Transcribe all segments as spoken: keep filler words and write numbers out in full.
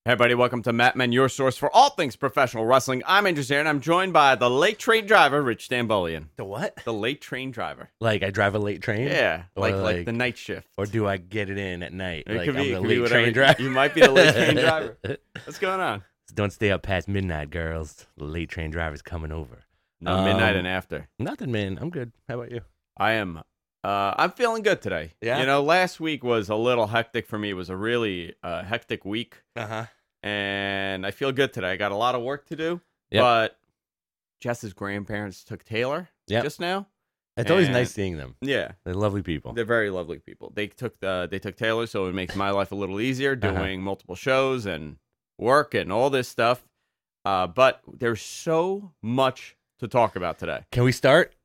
Hey, everybody, welcome to Mat Men, your source for all things professional wrestling. I'm Andrew Zare, and I'm joined by the late train driver, Rich Stambolian. The what? The late train driver. Like I drive a late train? Yeah, Or like, like like- the night shift. Or do I get it in at night? It like could be- I'm it the could be late whatever. train driver. You might be the late train driver. What's going on? Don't stay up past midnight, girls. The late train driver's coming over. No, midnight Um, and after. Nothing, man. I'm good. How about you? I am. Uh, I'm feeling good today. Yeah? You know, last week was a little hectic for me. It was a really uh, hectic week, Uh-huh. and I feel good today. I got a lot of work to do, Yep. but Jess's grandparents took Taylor Yep. just now. It's always And- nice seeing them. Yeah. They're lovely people. They're very lovely people. They took the they took Taylor, so it makes my life a little easier doing Uh-huh. multiple shows and work and all this stuff. Uh, but there's so much to talk about today. Can we start?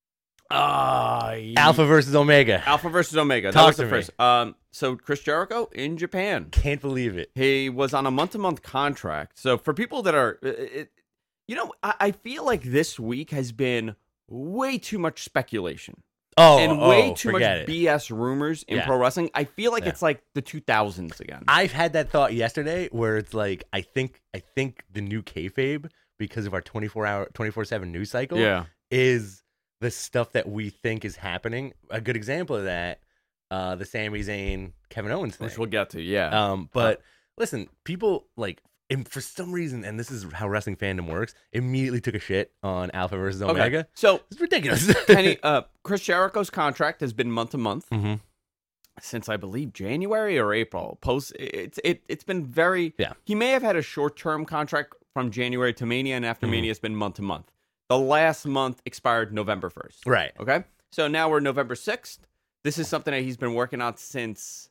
Uh, Alpha versus Omega. Alpha versus Omega. That Talk was the to me. first. Um, so Chris Jericho in Japan. Can't believe it. He was on a month-to-month contract. So for people that are, it, it, you know, I, I feel like this week has been way too much speculation. Oh, and way oh, too forget much it. B S rumors in Yeah. pro wrestling. I feel like Yeah. it's like the two thousands again. I've had that thought yesterday where it's like I think I think the new kayfabe, because of our twenty-four hour twenty-four seven news cycle, yeah. is the stuff that we think is happening. A good example of that, uh, the Sami Zayn, Kevin Owens thing. Which we'll get to, yeah. Um, but listen, people like, and for some reason, and this is how wrestling fandom works, immediately took a shit on Alpha versus Omega. Okay. So, It's ridiculous. Kenny, uh, Chris Jericho's contract has been month to month Mhm. since I believe January or April. Post, it's it it's been very. Yeah. He may have had a short term contract from January to Mania, and after Mhm. Mania, it's been month to month. The last month expired November first. Right. Okay. So now we're November sixth. This is something that he's been working on since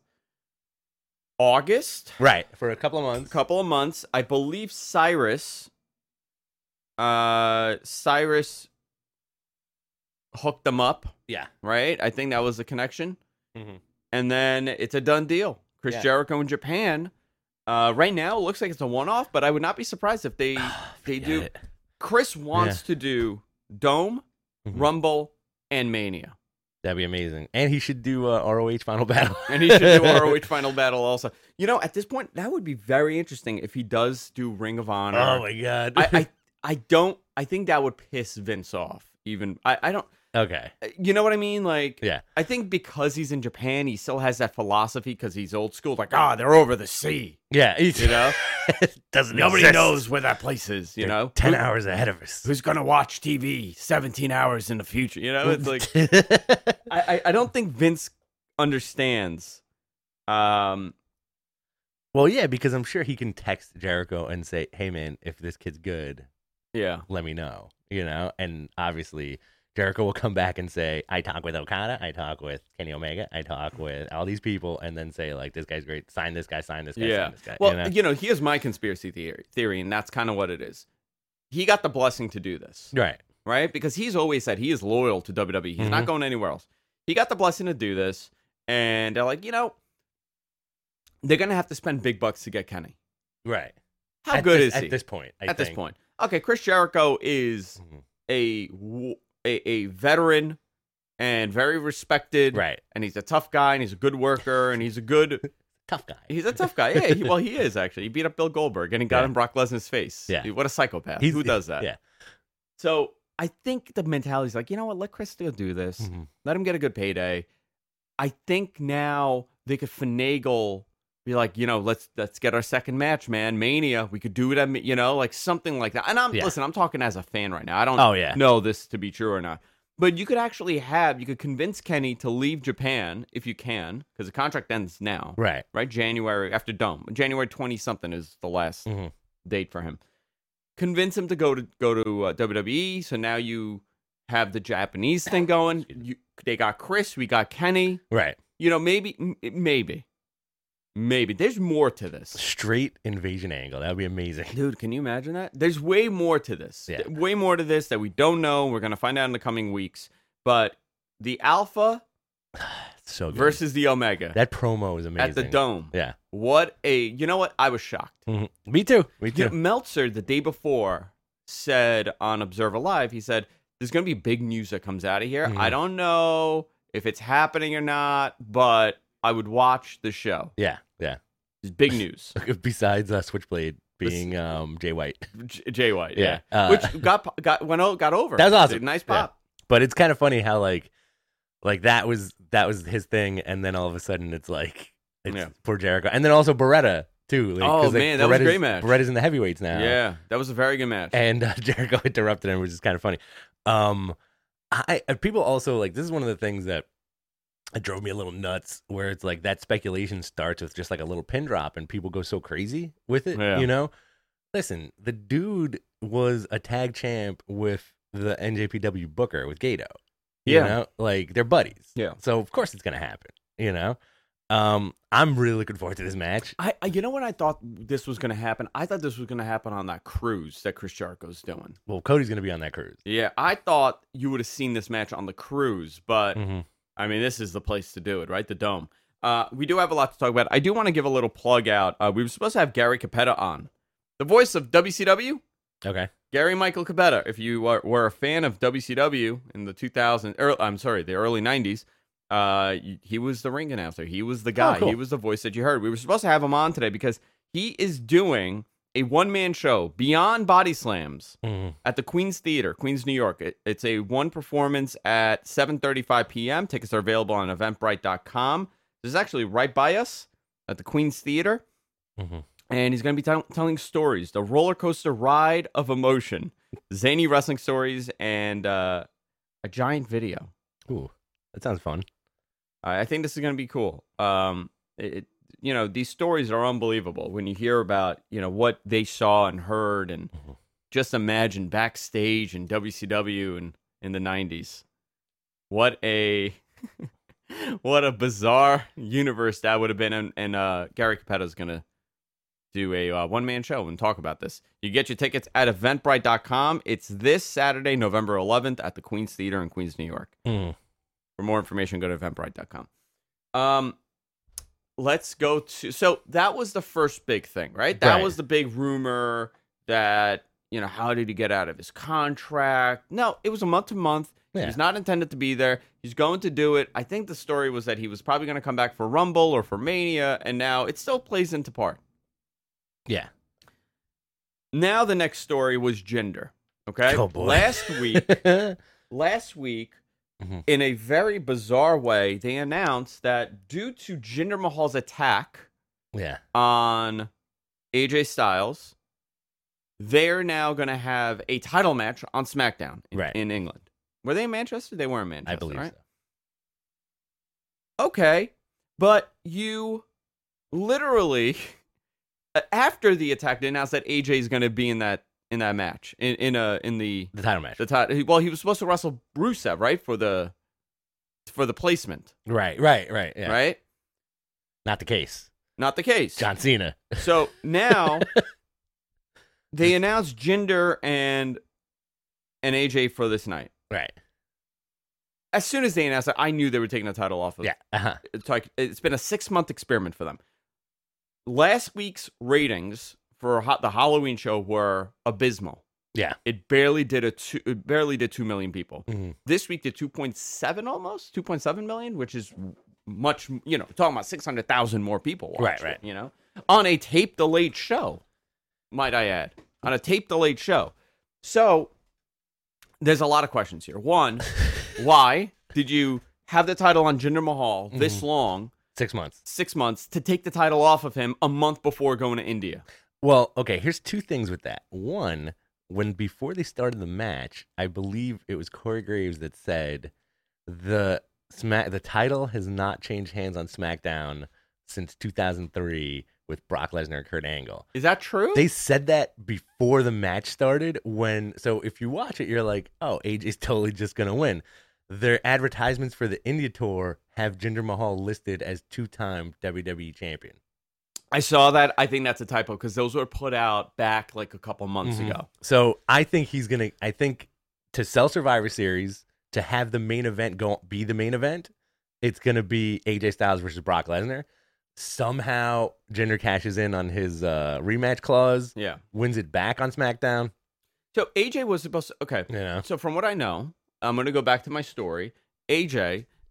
August. Right. For a couple of A months. couple of months. I believe Cyrus, uh, Cyrus hooked them up, Yeah. right? I think that was the connection. Mhm. And then it's a done deal. Chris Yeah. Jericho in Japan. Uh, right now, it looks like it's a one-off, but I would not be surprised if they they Forget do. it. Chris wants to do Dome, Mhm. Rumble, and Mania. That'd be amazing. And he should do uh, R O H Final Battle. And he should do R O H Final Battle also. You know, at this point, that would be very interesting if he does do Ring of Honor. Oh my god. I, I I don't. I think that would piss Vince off. Even I, I don't. okay. You know what I mean? Like, Yeah. I think because he's in Japan, he still has that philosophy because he's old school. Like, ah, they're over the sea. Yeah. He's, You know, doesn't nobody exist. knows where that place is. You They're know, ten Who- hours ahead of us. Who's gonna watch T V seventeen hours in the future? You know, it's like I, I I don't think Vince understands. Um. Well, yeah, because I'm sure he can text Jericho and say, "Hey, man, if this kid's good, Yeah. let me know." You know, and obviously Jericho will come back and say, "I talk with Okada, I talk with Kenny Omega, I talk with all these people," and then say, "Like, this guy's great. Sign this guy. Sign this guy. Yeah. Sign this guy." Well, you know? you know, here's my conspiracy theory, theory, and that's kind of what it is. He got the blessing to do this, right. right? Because he's always said he is loyal to W W E. He's not Mhm. going anywhere else. He got the blessing to do this, and they're like, you know, they're gonna have to spend big bucks to get Kenny. Right. How At good this- is he at this point? I at this think. point? Okay, Chris Jericho is Mhm. a, w- a a veteran and very respected, Right. and he's a tough guy, and he's a good worker, and he's a good. Tough guy. He's a tough guy. Yeah, he, well, he is actually. He beat up Bill Goldberg, and he got Yeah. in Brock Lesnar's face. Yeah. What a psychopath. He's- Who does that? Yeah. So I think the mentality is like, you know what? Let Chris still do this. Mhm. Let him get a good payday. I think now they could finagle, be like, you know, let's let's get our second match, man. Mania. We could do it at, Ma- you know, like something like that. And I'm Yeah. listen. I'm talking as a fan right now. I don't Oh yeah. know this to be true or not. But you could actually have, you could convince Kenny to leave Japan if you can, because the contract ends now. Right. Right, January after Dome, January twenty something is the last Mhm. date for him. Convince him to go to go to uh, W W E. So now you have the Japanese thing going. You, they got Chris, we got Kenny. Right. You know, maybe, m- maybe, maybe. There's more to this, Straight invasion angle. That would be amazing. dude. Can you imagine that? There's way more to this. Yeah. Th- Way more to this that we don't know. We're gonna find out in the coming weeks. But the Alpha So good. versus the Omega That promo is amazing. at the Dome. Yeah. What a, you know what? I was shocked. Mhm. Me too. Me too. You know, Meltzer, the day before, said on Observer Live, he said, there's going to be big news that comes out of here. Mhm. I don't know if it's happening or not, but I would watch the show. yeah. Yeah. It's big news. Besides uh, Switchblade being um, Jay White. J- Jay White, yeah, Yeah, uh, which got got went o- got over. That was awesome. It's a nice Yeah. pop. But it's kind of funny how like like that was that was his thing, and then all of a sudden it's like it's Yeah. poor Jericho, and then also Beretta too. Like, Oh, 'cause, like, man, that was a Beretta's- great match. Beretta's in the heavyweights now. Yeah, that was a very good match. And uh, Jericho interrupted him, which is kind of funny. Um, I uh, people also like this is one of the things that it drove me a little nuts, where it's like that speculation starts with just like a little pin drop, and people go so crazy with it. Yeah. You know, listen, the dude was a tag champ with the N J P W Booker with Gato. You Yeah. know, like they're buddies. Yeah. So of course it's gonna happen. You know, um, I'm really looking forward to this match. I, I, you know when I thought this was going to happen? I thought this was going to happen on that cruise that Chris Jericho's doing. Well, Cody's gonna be on that cruise. Yeah, I thought you would have seen this match on the cruise, but Mm-hmm. I mean, this is the place to do it, right? The Dome. Uh, we do have a lot to talk about. I do want to give a little plug out. Uh, we were supposed to have Gary Capetta on, the voice of W C W. Okay. Gary Michael Capetta. If you are, were a fan of W C W in the two thousand, early, I'm sorry, the early nineties, uh, he was the ring announcer. He was the guy. Oh, cool. He was the voice that you heard. We were supposed to have him on today because he is doing a one-man show, Beyond Body Slams, Mm-hmm. at the Queens Theater, Queens, New York. It, it's a one performance at seven thirty-five p.m. Tickets are available on eventbrite dot com. This is actually right by us at the Queens Theater. Mm-hmm. And he's going to be tell telling stories, the roller coaster ride of emotion, zany wrestling stories, and uh, a giant video. Ooh, that sounds fun. I I think this is going to be cool. Um, it, you know, these stories are unbelievable when you hear about, you know, what they saw and heard, and Mhm. just imagine backstage in W C W and in the nineties. What a what a bizarre universe that would have been. And, and uh, Gary Capetta is going to do a uh, one-man show and talk about this. You get your tickets at eventbrite dot com. It's this Saturday, November eleventh at the Queens Theater in Queens, New York. Mm. For more information, go to eventbrite dot com. Um, let's go to... So that was the first big thing, right? That Right. was the big rumor that, you know, how did he get out of his contract? No, it was a month-to-month. Yeah. He's not intended to be there. He's going to do it. I think the story was that he was probably going to come back for Rumble or for Mania, and now it still plays into part. Yeah. Now the next story was Jinder. Okay? Oh, boy. Last week, last week, Mhm. in a very bizarre way, they announced that due to Jinder Mahal's attack Yeah. on A J Styles, they're now going to have a title match on SmackDown in, Right. in England. Were they in Manchester? They were in Manchester, I believe right? so. Okay, but you literally, after the attack, they announced that A J is going to be in that in that match in in a in the The title match. the title. Well, he was supposed to wrestle Rusev, right, for the for the placement, Right, right, right. Yeah. right? Not the case. Not the case. John Cena. So now they announced Jinder and and A J for this night. Right. As soon as they announced it, I knew they were taking the title off of. Yeah. Uh-huh. It's like it's been a six month experiment for them. Last week's ratings for ho- the Halloween show were abysmal. Yeah. It barely did a two, it barely did two million people. Mhm. This week did two point seven almost, two point seven million, which is much, you know, talking about six hundred thousand more people watched Right, it, right. you know, on a tape delayed show, might I add, on a tape delayed show. So there's a lot of questions here. One, why did you have the title on Jinder Mahal this Mhm. long, Six months. six months, to take the title off of him a month before going to India? Well, okay, here's two things with that. One, when before they started the match, I believe it was Corey Graves that said the smack the title has not changed hands on SmackDown since two thousand three with Brock Lesnar and Kurt Angle. Is that true? They said that before the match started. When so if you watch it, you're like, oh, A J's totally just gonna win. Their advertisements for the India tour have Jinder Mahal listed as two-time W W E champion. I saw that. I think that's a typo because those were put out back like a couple months Mhm. ago. So I think he's gonna. I think to sell Survivor Series, to have the main event go be the main event, it's gonna be A J Styles versus Brock Lesnar. Somehow Jinder cashes in on his uh, rematch clause, Yeah. wins it back on SmackDown. So A J was supposed to. Okay. You know, So from what I know, I'm going to go back to my story. A J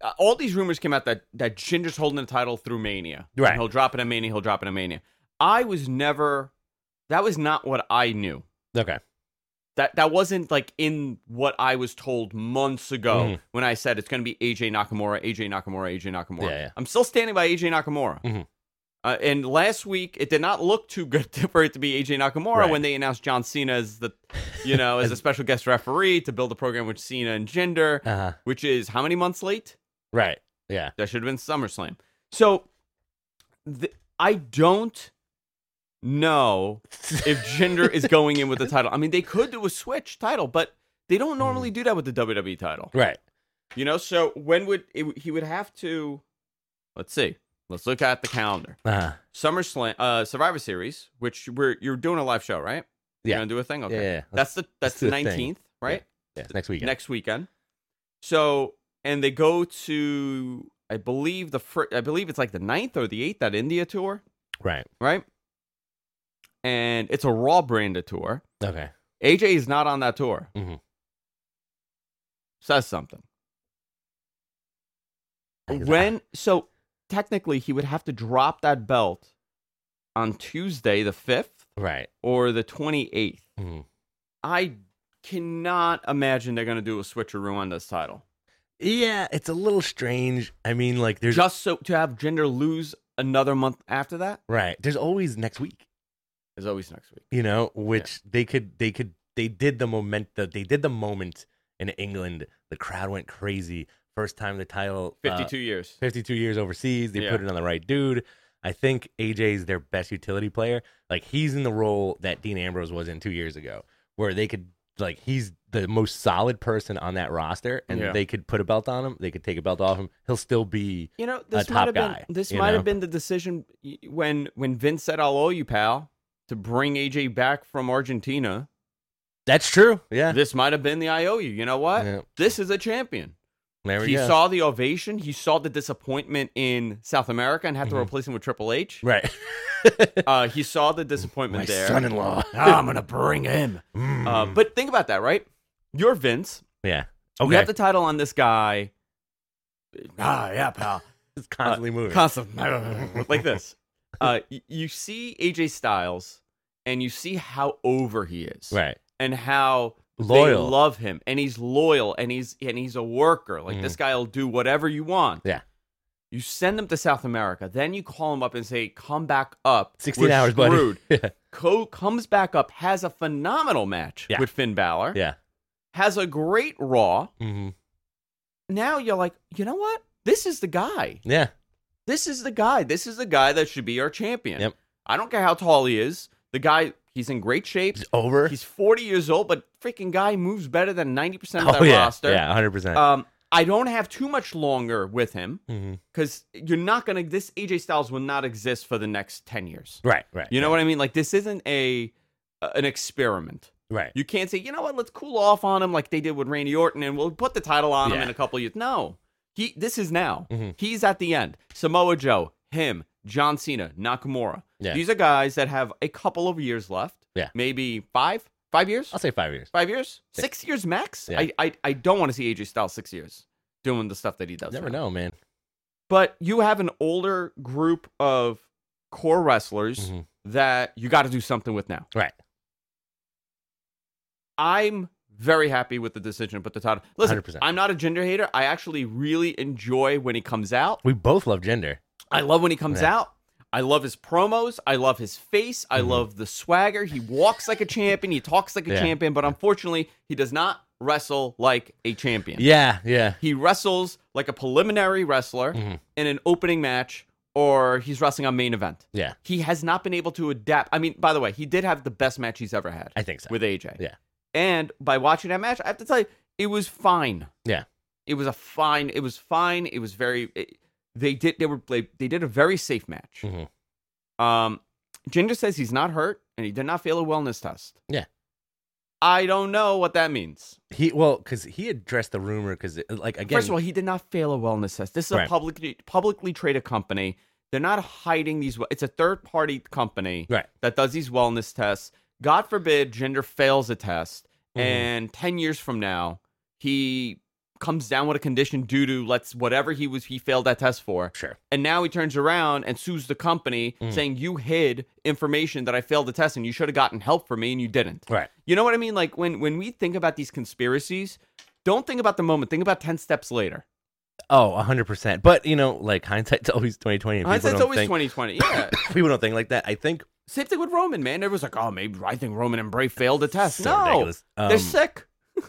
uh, all these rumors came out that that Jinder's holding the title through Mania. Right. And he'll drop it at Mania. He'll drop it at Mania. I was never. That was not what I knew. Okay. That that wasn't like in what I was told months ago Mhm. when I said it's going to be A J Nakamura, A J Nakamura, A J Nakamura. Yeah, yeah. I'm still standing by A J Nakamura. Mhm. Uh, and last week, it did not look too good for it to be A J Nakamura Right. when they announced John Cena as the, you know, as a special guest referee to build a program with Cena and Jinder, Uh-huh. which is how many months late? Right. Yeah. That should have been SummerSlam. So, th- I don't know if Jinder is going in with the title. I mean, they could do a switch title, but they don't normally do that with the W W E title. Right. You know, so when would it, he would have to? Let's see. Let's look at the calendar. Uh-huh. SummerSlam, uh, Survivor Series, which we're you're doing a live show, right? Yeah. You're gonna do a thing. Okay. Yeah, yeah, yeah. That's the that's let's the do a thing. nineteenth, right? Yeah. Next weekend. Next weekend. So, and they go to, I believe the fir- I believe it's like the ninth or the eighth, that India tour, Right. right? And it's a Raw branded tour. Okay. A J is not on that tour. Mhm. Says something. I guess- When so technically he would have to drop that belt on Tuesday the fifth Right. or the twenty-eighth. Mhm. I cannot imagine they're going to do a switcheroo on this title. Yeah, it's a little strange. I mean, like, there's Just so to have Jinder lose another month after that right. There's always next week. is always next week. You know, which they could, they could, they did the moment. The, they did the moment in England. The crowd went crazy. First time the title. uh, fifty-two years. fifty-two years overseas. They Yeah. put it on the right dude. I think A J's their best utility player. Like, he's in the role that Dean Ambrose was in two years ago, where they could, like, he's the most solid person on that roster, and Yeah. they could put a belt on him. They could take a belt off him. He'll still be. You know, this top might have guy, been this you might know? have been the decision y- when when Vince said, "I'll owe you, pal," to bring A J back from Argentina. That's true. Yeah. This might have been the I O U. You know what? Yeah. This is a champion. There we He go. saw the ovation. He saw the disappointment in South America and had to Mhm. replace him with Triple H. Right. Uh, he saw the disappointment My there. son-in-law. Ah, I'm gonna bring him. Mm. Uh, but think about that, right? You're Vince. yeah. You Okay. have the title on this guy. Ah, yeah, pal. It's constantly moving. Constant like this. Uh, y- you see A J Styles, and you see how over he is, right. and how they Loyal. love him, and he's loyal, and he's and he's a worker. Like Mhm. this guy will do whatever you want. Yeah. You send him to South America, then you call him up and say, "Come back up." sixteen We're hours, screwed. buddy. yeah. Co comes back up, has a phenomenal match Yeah. with Finn Balor, Yeah. has a great Raw. Mm-hmm. Now you're like, you know what? This is the guy. Yeah. This is the guy. This is the guy that should be our champion. Yep. I don't care how tall he is. The guy, he's in great shape. It's over. He's forty years old, but freaking guy moves better than ninety percent of oh, that yeah. roster. Yeah, one hundred percent. Um, I don't have too much longer with him mm-hmm. because you're not going to, this A J Styles will not exist for the next ten years. Right, right. You know right. what I mean? Like, this isn't a uh, an experiment. Right. You can't say, you know what, let's cool off on him like they did with Randy Orton and we'll put the title on him Yeah. in a couple of years. No. He this is now. Mhm. He's at the end. Samoa Joe, him, John Cena, Nakamura. Yeah. These are guys that have a couple of years left. Yeah. Maybe five? Five years? I'll say five years. Five years? Yeah. Six years max? Yeah. I, I I don't want to see A J Styles six years doing the stuff that he does. Never now. know, man. But you have an older group of core wrestlers Mhm. that you got to do something with now. Right. I'm very happy with the decision to put the title. Listen, one hundred percent. I'm not a gender hater. I actually really enjoy when he comes out. We both love gender. I love when he comes Yeah. out. I love his promos. I love his face. I Mhm. love the swagger. He walks like a champion. He talks like a Yeah. champion. But unfortunately, he does not wrestle like a champion. Yeah, yeah. He wrestles like a preliminary wrestler Mhm. in an opening match, or he's wrestling on main event. Yeah, He has not been able to adapt. I mean, by the way, he did have the best match he's ever had I think so. with A J. Yeah. And by watching that match, I have to tell you, it was fine. Yeah. It was a fine. It was fine. It was very. It, they did. They were. They, they did a very safe match. Mhm. Um, Jinder says he's not hurt and he did not fail a wellness test. Yeah. I don't know what that means. He well, because he addressed the rumor because, like, again, First of all, he did not fail a wellness test. This is a Right. publicly publicly traded company. They're not hiding these. It's a third party company right? that does these wellness tests. God forbid Jinder fails a test, Mhm. and ten years from now he comes down with a condition due to let's whatever he was he failed that test for. Sure. And now he turns around and sues the company Mm. saying you hid information that I failed the test and you should have gotten help from me and you didn't. Right. You know what I mean? Like when when we think about these conspiracies, don't think about the moment. Think about ten steps later. Oh, a hundred percent. But you know, like hindsight's always twenty twenty. and people Hindsight's don't always think- twenty twenty. Yeah. People don't think like that. I think Same thing with Roman, man. Everyone's like, oh, maybe I think Roman and Bray failed the test. so no, ridiculous. they're Um, sick.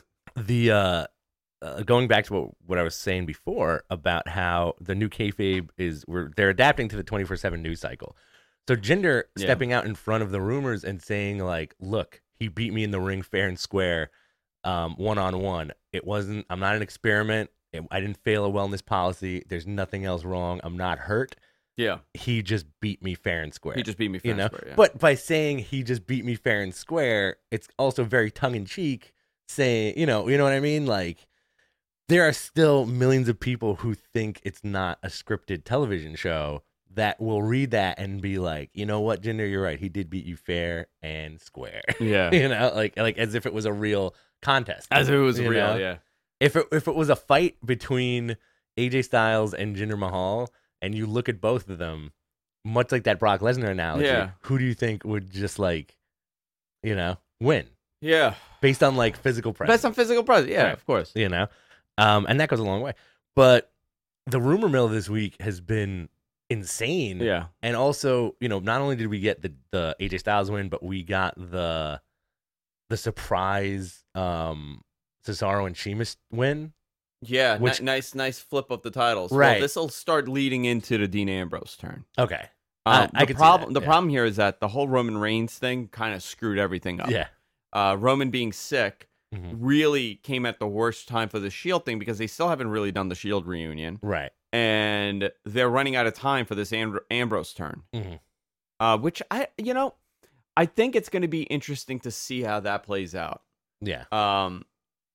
the uh, uh going back to what, what I was saying before about how the new kayfabe is we're they're adapting to the twenty-four seven news cycle. So Jinder Yeah. stepping out in front of the rumors and saying like, look, he beat me in the ring fair and square, um, one on one. It wasn't. I'm not an experiment. It, I didn't fail a wellness policy. There's nothing else wrong. I'm not hurt. Yeah, He just beat me fair and square. he just beat me fair you know. and square. Yeah. But by saying he just beat me fair and square, it's also very tongue in cheek. Saying, you know, you know what I mean? Like, there are still millions of people who think it's not a scripted television show that will read that and be like, you know what, Jinder, you're right. He did beat you fair and square. yeah, you know, like like as if it was a real contest. as if it was you real. know? Yeah, If it if it was a fight between A J Styles and Jinder Mahal, and you look at both of them, much like that Brock Lesnar analogy, Yeah. who do you think would just like, you know, win yeah. based on like physical presence? Best on physical presence. Yeah, Right. of course. You know, um, and that goes a long way. But the rumor mill this week has been insane. Yeah, And also, you know, not only did we get the the A J Styles win, but we got the the surprise um Cesaro and Sheamus win. yeah. Which- Ni- nice, nice flip of the titles. Well, Right. this will start leading into the Dean Ambrose turn. Okay. I- Um, I the could see problem, that, the yeah. problem here is that the whole Roman Reigns thing kind of screwed everything up. Yeah. Uh, Roman being sick Mhm. really came at the worst time for the Shield thing because they still haven't really done the Shield reunion, Right. and they're running out of time for this Am- Ambrose turn. Mhm. Uh, which I, you know, I think it's going to be interesting to see how that plays out. Yeah. Um,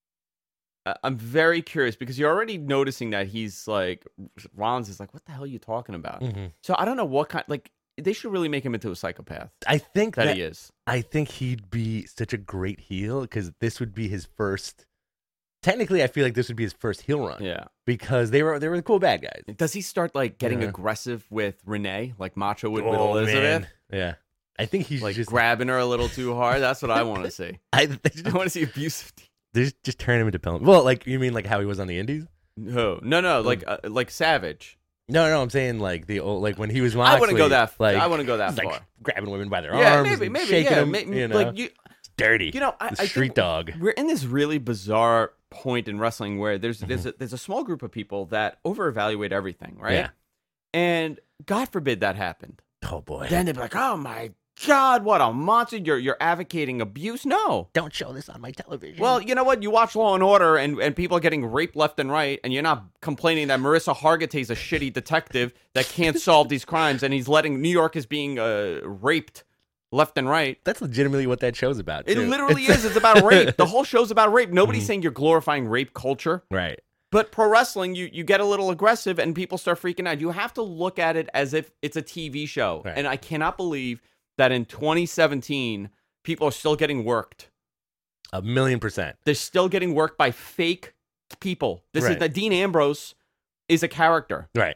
I- I'm very curious because you're already noticing that he's like, Rollins is like, what the hell are you talking about? Mhm. So I don't know what kind, like, they should really make him into a psychopath I think that, that, he is. I think he'd be such a great heel because this would be his first. Technically, I feel like this would be his first heel run Yeah. because they were they were the cool bad guys. Does he start like getting Yeah. aggressive with Renee, like Macho would with Oh, Elizabeth? man. Yeah. I think he's Like just grabbing her a little too hard? That's what I want to see. I, they just, I want to see abusive. they just, just turn him into Pillman. Well, like you mean like how he was on the Indies? No, no, no, like uh, like Savage. No, no, I'm saying like the old like when he was Moxley. I wouldn't go that. Like I wouldn't go that he's, like far. grabbing women by their Yeah, arms, maybe, and maybe, shaking yeah, them. ma- you know, like you, it's dirty. you know, I, the I street think dog. we're in this really bizarre point in wrestling where there's there's Mm-hmm. a, there's a small group of people that over evaluate everything, right? Yeah. And God forbid that happened. Oh boy! Then they'd be like, "Oh my God, what a monster! You're you're advocating abuse." No. Don't show this on my television. Well, you know what? You watch Law and Order, and, and people are getting raped left and right, and you're not complaining that Marissa Hargitay's a shitty detective that can't solve these crimes, and he's letting New York is being uh, raped left and right. that's legitimately what that show's about. It too. literally It's- is. It's about rape. The whole show's about rape. Nobody's Mhm. saying you're glorifying rape culture, right. but pro wrestling, you you get a little aggressive, and people start freaking out. You have to look at it as if it's a T V show, Right. and I cannot believe that in twenty seventeen people are still getting worked. A million percent. They're still getting worked by fake people. This is Right. that Dean Ambrose is a character. Right.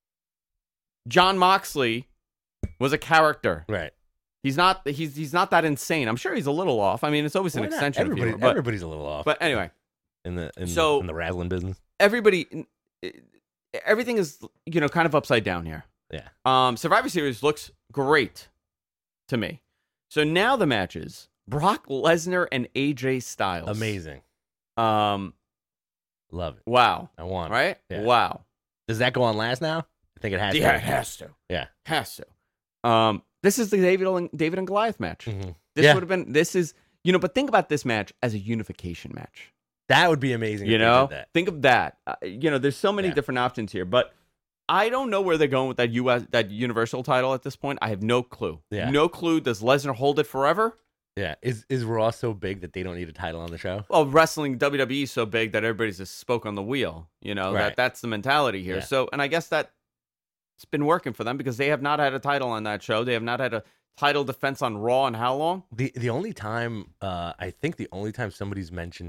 John Moxley was a character. Right. He's not he's he's not that insane. I'm sure he's a little off. I mean, it's always an Why not? extension of Everybody, humor. But, everybody's a little off. but anyway, in the in, So- in the rattling business. everybody everything is, you know, kind of upside down here. Yeah. Um Survivor Series looks great to me. So now the matches, Brock Lesnar and A J Styles. Amazing. Um Love it. wow. I want. it. Right? Yeah. Wow. Does that go on last now? I think it has. Yeah, to. it has to. Yeah. Has to. Um, this is the David and, David and Goliath match. Mhm. This Yeah. would have been. This is, you know. But think about this match as a unification match. That would be amazing. You if they know, did that. think of that. Uh, you know, there's so many Yeah. different options here, but I don't know where they're going with that U S that Universal title at this point. I have no clue. Yeah. No clue. Does Lesnar hold it forever? Yeah. Is is Raw so big that they don't need a title on the show? Well, wrestling W W E is so big that everybody's just spoke on the wheel. You know, that Right. that's the mentality here. Yeah. So, and I guess that it's been working for them because they have not had a title on that show. They have not had a title defense on Raw in how long? The the only time uh I think the only time somebody's mentioned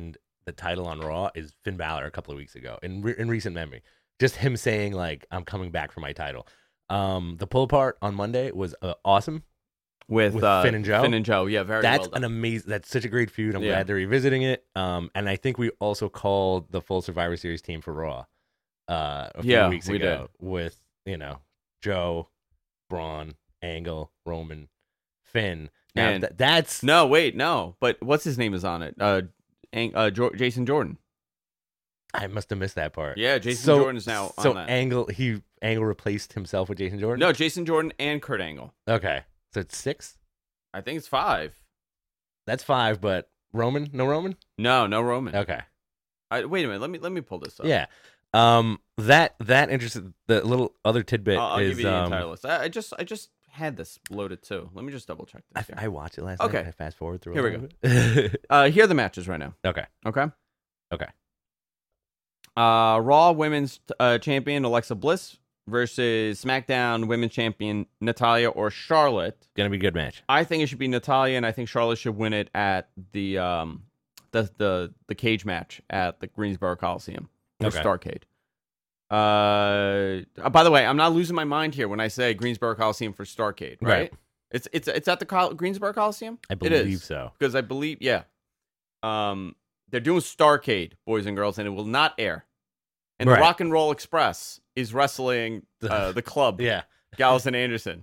the title on Raw is Finn Balor a couple of weeks ago in re- in recent memory. Just him saying like, "I'm coming back for my title." Um, the pull apart on Monday was uh, awesome with, with uh, Finn and Joe. Finn and Joe, yeah, very That's well done. an amazing. That's such a great feud. I'm Yeah. glad they're revisiting it. Um, and I think we also called the full Survivor Series team for Raw. Uh, a few Yeah, weeks we ago with you know Joe, Braun, Angle, Roman, Finn. Now And- th- that's No, wait, no. But what's his name is on it? Uh, Ang- uh jo- Jason Jordan. I must have missed that part. Yeah, Jason so, Jordan is now so on that. Angle he Angle replaced himself with Jason Jordan. No, Jason Jordan and Kurt Angle. Okay, so it's six. I think it's five. That's five, but Roman, no Roman. No, no Roman. Okay, I, wait a minute. Let me let me pull this up. yeah. Um, that that interested. The little other tidbit I'll, I'll is give you the um, entire list. I, I just I just had this loaded too. Let me just double check I, this. here. I watched it last Okay. night. I fast forward through. Here we go. go. Uh, here are the matches right now. okay. Okay. Okay. Uh, Raw Women's uh, Champion Alexa Bliss versus SmackDown Women's Champion Natalia or Charlotte. Gonna be a good match. I think it should be Natalia, and I think Charlotte should win it at the um the the the cage match at the Greensboro Coliseum or Okay. Starrcade. Uh, uh, by the way, I'm not losing my mind here when I say Greensboro Coliseum for Starrcade, right? Right. It's it's it's at the Col- Greensboro Coliseum. I It believe is. so. Because I believe, yeah, um, they're doing Starrcade, boys and girls, and it will not air. And Right. the Rock and Roll Express is wrestling uh, the club, Yeah. Gallows and Anderson.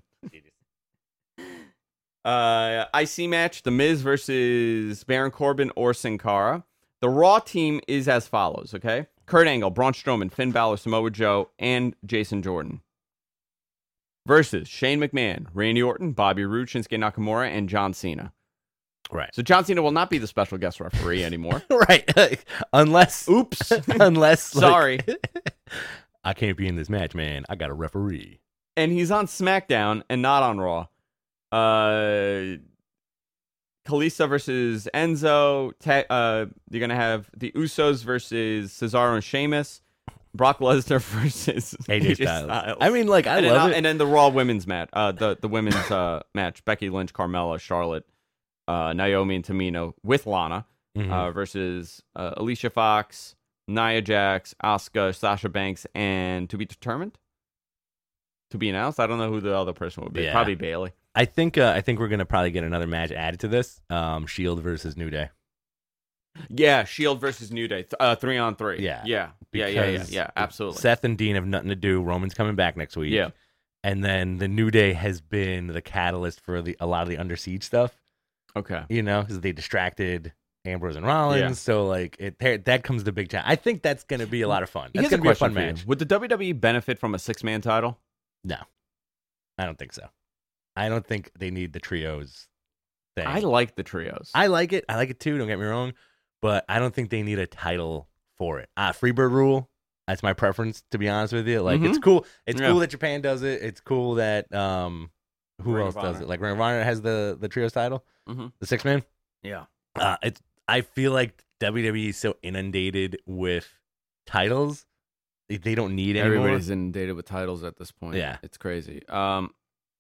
Uh, I C match: The Miz versus Baron Corbin or Sin Cara. The Raw team is as follows. Okay, Kurt Angle, Braun Strowman, Finn Balor, Samoa Joe, and Jason Jordan. Versus Shane McMahon, Randy Orton, Bobby Roode, Shinsuke Nakamura, and John Cena. Right. So John Cena will not be the special guest referee anymore. right. unless. Oops. unless. like, Sorry. I can't be in this match, man. I got a referee. And he's on SmackDown and not on Raw. Uh, Kalisto versus Enzo. Te- uh, you're going to have the Usos versus Cesaro and Sheamus. Brock Lesnar versus A J Styles. I mean, like, I and, then, love uh, it. and then the Raw women's match, uh, the, the women's uh, match, Becky Lynch, Carmella, Charlotte, uh, Naomi, and Tamina with Lana Mhm. uh, versus uh, Alicia Fox, Nia Jax, Asuka, Sasha Banks, and to be determined? To be announced? I don't know who the other person would be. Yeah. Probably Bailey. I think. Uh, I think we're gonna probably get another match added to this. Um, Shield versus New Day. Yeah, Shield versus New Day, th- uh, three on three. Yeah. yeah, yeah, yeah, yeah, Because yeah, absolutely. Seth and Dean have nothing to do. Roman's coming back next week. Yeah. And then the New Day has been the catalyst for the a lot of the Under Siege stuff. Okay. You know, because they distracted Ambrose and Rollins. Yeah. So like it there, that comes the big challenge. I think that's gonna be a lot of fun. That's Here's a gonna be a question fun for you. match. Would the W W E benefit from a six man title? No, I don't think so. I don't think they need the trios thing. I like the trios. I like it. I like it too. Don't get me wrong, but I don't think they need a title for it. Ah, Freebird rule. That's my preference, to be honest with you. Like, it's cool. It's Yeah. cool that Japan does it. It's cool that um, who Ring else of does Honor. it? Like Ring of Honor has the the trios title, Mhm. the six man. Yeah. Uh, it's. I feel like W W E is so inundated with titles, they, they don't need anymore. Everybody's inundated with titles at this point. Yeah. It's crazy. Um,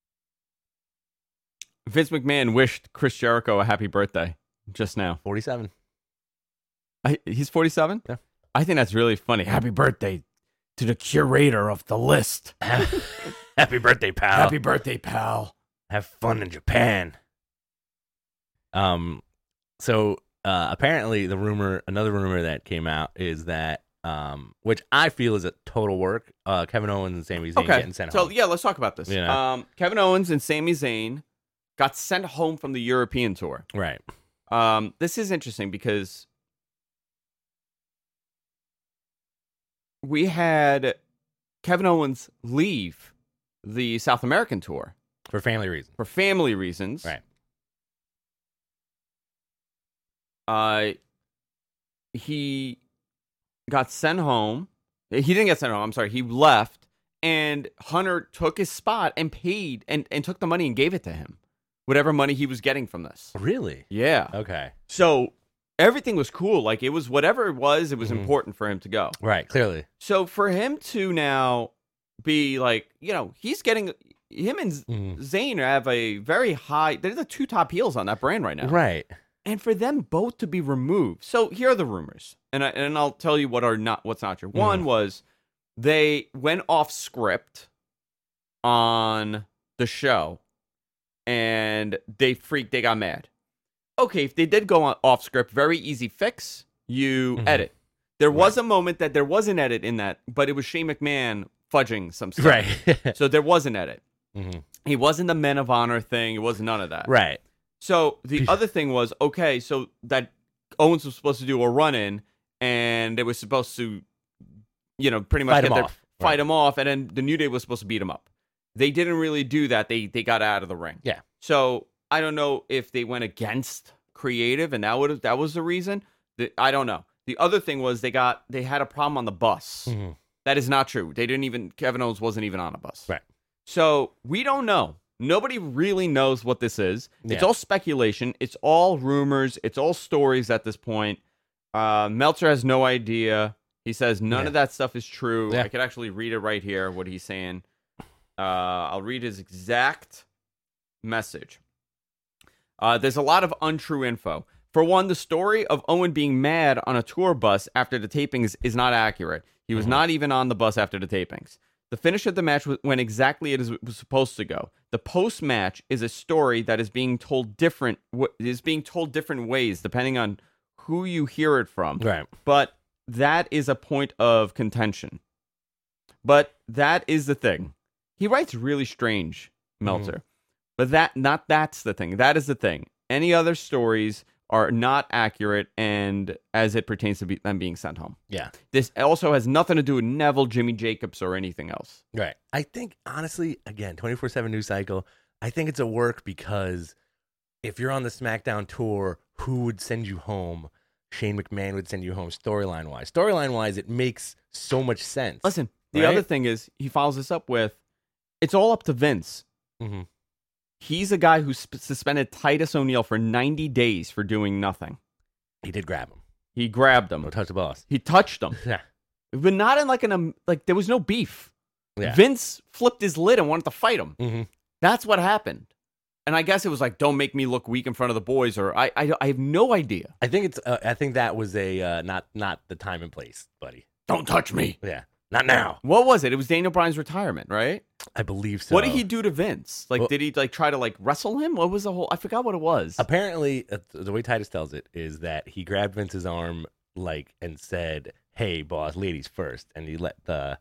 Vince McMahon wished Chris Jericho a happy birthday just now. Forty-seven. I, he's forty-seven? Yeah. I think that's really funny. Happy birthday to the curator of the list. Happy birthday, pal. Happy birthday, pal. Have fun in Japan. Um, so uh, apparently the rumor, another rumor that came out is that, um, which I feel is a total work. Uh, Kevin Owens and Sami Zayn Okay. getting sent So, home. yeah, let's talk about this. You know? Um, Kevin Owens and Sami Zayn got sent home from the European tour. Right. Um, this is interesting because we had Kevin Owens leave the South American tour For family reasons. for family reasons. Right. Uh, he got sent home. He didn't get sent home. I'm sorry. He left, and Hunter took his spot and paid and, and took the money and gave it to him, whatever money he was getting from this. Really? Yeah. Okay. So everything was cool. Like, it was whatever it was, it was Mhm. important for him to go. Right. Clearly. So for him to now be like, you know, he's getting him and Z- Mhm. Zayn have a very high. They're the two top heels on that brand right now. Right. and for them both to be removed. So here are the rumors, and I, and I'll tell you what are not what's not true. Mm-hmm. One was they went off script on the show, and they freaked. They got mad. Okay, if they did go on, off script, very easy fix. You Mm-hmm. edit. There Right. was a moment that there was an edit in that, but it was Shane McMahon fudging some stuff. Right. So there was an edit. Mm-hmm. He wasn't the Men of Honor thing. It was none of that. Right. So the other thing was, okay, so that Owens was supposed to do a run-in, and they were supposed to, you know, pretty much Fight get him their, off. fight Right. him off, and then the New Day was supposed to beat him up. They didn't really do that. They they got out of the ring. Yeah. So I don't know if they went against creative, and that would that was the reason. The, I don't know. The other thing was they got they had a problem on the bus. Mm-hmm. That is not true. They didn't even Kevin Owens wasn't even on a bus. Right. So we don't know. Nobody really knows what this is. It's Yeah. all speculation. It's all rumors. It's all stories at this point. Uh, Meltzer has no idea. He says none Yeah. of that stuff is true. Yeah. I could actually read it right here, what he's saying. Uh, I'll read his exact message. Uh, there's a lot of untrue info. For one, the story of Owen being mad on a tour bus after the tapings is not accurate. He was Mhm. not even on the bus after the tapings. The finish of the match w- went exactly as it was supposed to go. The post-match is a story that is being told different w- is being told different ways depending on who you hear it from. Right. But that is a point of contention. But that is the thing. He writes really strange, Meltzer. But that not that's the thing. That is the thing. Any other stories are not accurate, and as it pertains to be, them being sent home. Yeah. This also has nothing to do with Neville, Jimmy Jacobs, or anything else. Right. I think, honestly, again, twenty-four seven news cycle, I think it's a work because if you're on the SmackDown tour, who would send you home? Shane McMahon would send you home storyline wise. Storyline wise, it makes so much sense. Listen, the Right? other thing is, he follows this up with, it's all up to Vince. Mm-hmm. He's a guy who sp- suspended Titus O'Neil for ninety days for doing nothing. He did grab him. He grabbed him. Don't touch the boss. He touched him. Yeah. But not in like an, um, like, there was no beef. Yeah. Vince flipped his lid and wanted to fight him. Mm-hmm. That's what happened. And I guess it was like, don't make me look weak in front of the boys, or I I, I have no idea. I think it's. Uh, I think that was a uh, not not the time and place, buddy. Don't touch me. Yeah. Not now. What was it? It was Daniel Bryan's retirement, right? I believe so. What did he do to Vince? Like, Well- did he like try to like wrestle him? What was the whole? I forgot what it was. Apparently, uh, the way Titus tells it is that he grabbed Vince's arm, like, and said, "Hey, boss, ladies first," and he let the,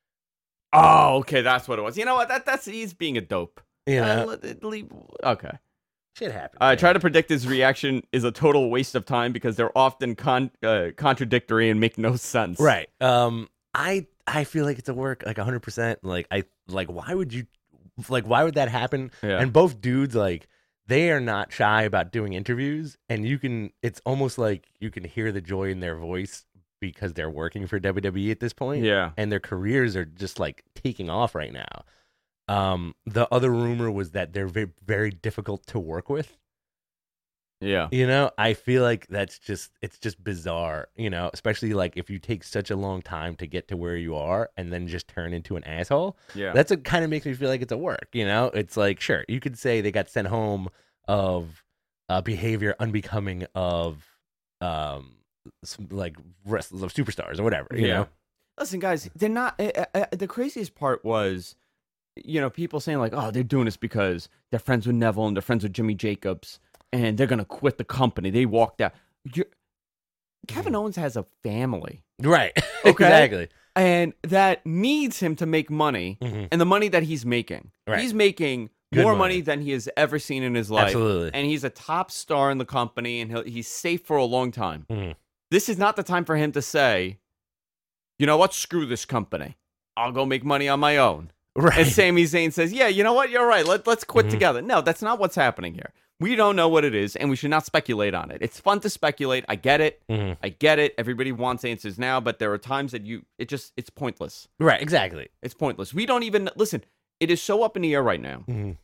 Oh, okay, that's what it was. You know what? That that's he's being a dope. you Uh, know, let it leave- okay. shit happened. I man. try to predict his reaction is a total waste of time because they're often con- uh, contradictory and make no sense. Right. Um. I I feel like it's a work like hundred percent. Like I like why would you like why would that happen? Yeah. And both dudes like they are not shy about doing interviews, and you can. It's almost like you can hear the joy in their voice because they're working for W W E at this point. Yeah. And their careers are just like taking off right now. Um. The other rumor was that they're very very difficult to work with. Yeah. You know, I feel like that's just it's just bizarre, you know, especially like if you take such a long time to get to where you are and then just turn into an asshole. Yeah. That's what kind of makes me feel like it's a work, you know? It's like, sure, you could say they got sent home of uh, behavior unbecoming of um some, like wrestlers of superstars or whatever, you Yeah. know? Listen, guys, they're not. Uh, uh, the craziest part was, you know, people saying like, "Oh, they're doing this because they're friends with Neville and they're friends with Jimmy Jacobs, and they're gonna quit the company." They walked out. You're, Kevin Owens has a family, Right. Okay. Exactly. and that needs him to make money, Mhm. and the money that he's making, Right. he's making Good more money. money than he has ever seen in his life. Absolutely. And he's a top star in the company, and he'll, he's safe for a long time. Mhm. This is not the time for him to say, you know what, screw this company. I'll go make money on my own. Right. And Sami Zayn says, yeah, you know what, you're right. Let, let's quit Mhm. together. No, that's not what's happening here. We don't know what it is, and we should not speculate on it. It's fun to speculate. I get it. Mhm. I get it. Everybody wants answers now, but there are times that you, it just, it's pointless. Right, exactly. It's pointless. We don't even, listen, it is so up in the air right now. Mhm.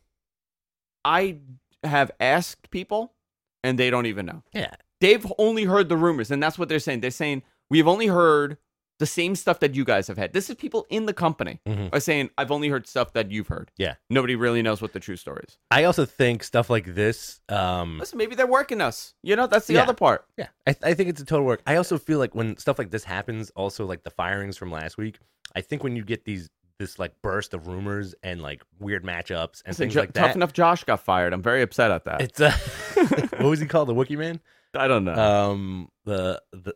I have asked people, and they don't even know. Yeah. They've only heard the rumors, and that's what they're saying. They're saying, we have only heard The same stuff that you guys have had. This is people in the company Mhm. are saying, I've only heard stuff that you've heard. Yeah. Nobody really knows what the true story is. I also think stuff like this. Um, Listen, maybe they're working us. You know, that's the Yeah. other part. yeah, I, I think it's a total work. I also feel like when stuff like this happens, also like the firings from last week, I think when you get these this like burst of rumors and like weird matchups and Listen, things Jo- like Tough that, Enough Josh got fired. I'm very upset at that. it's uh, what was he called? The Wookiee Man? I don't know. Um, the the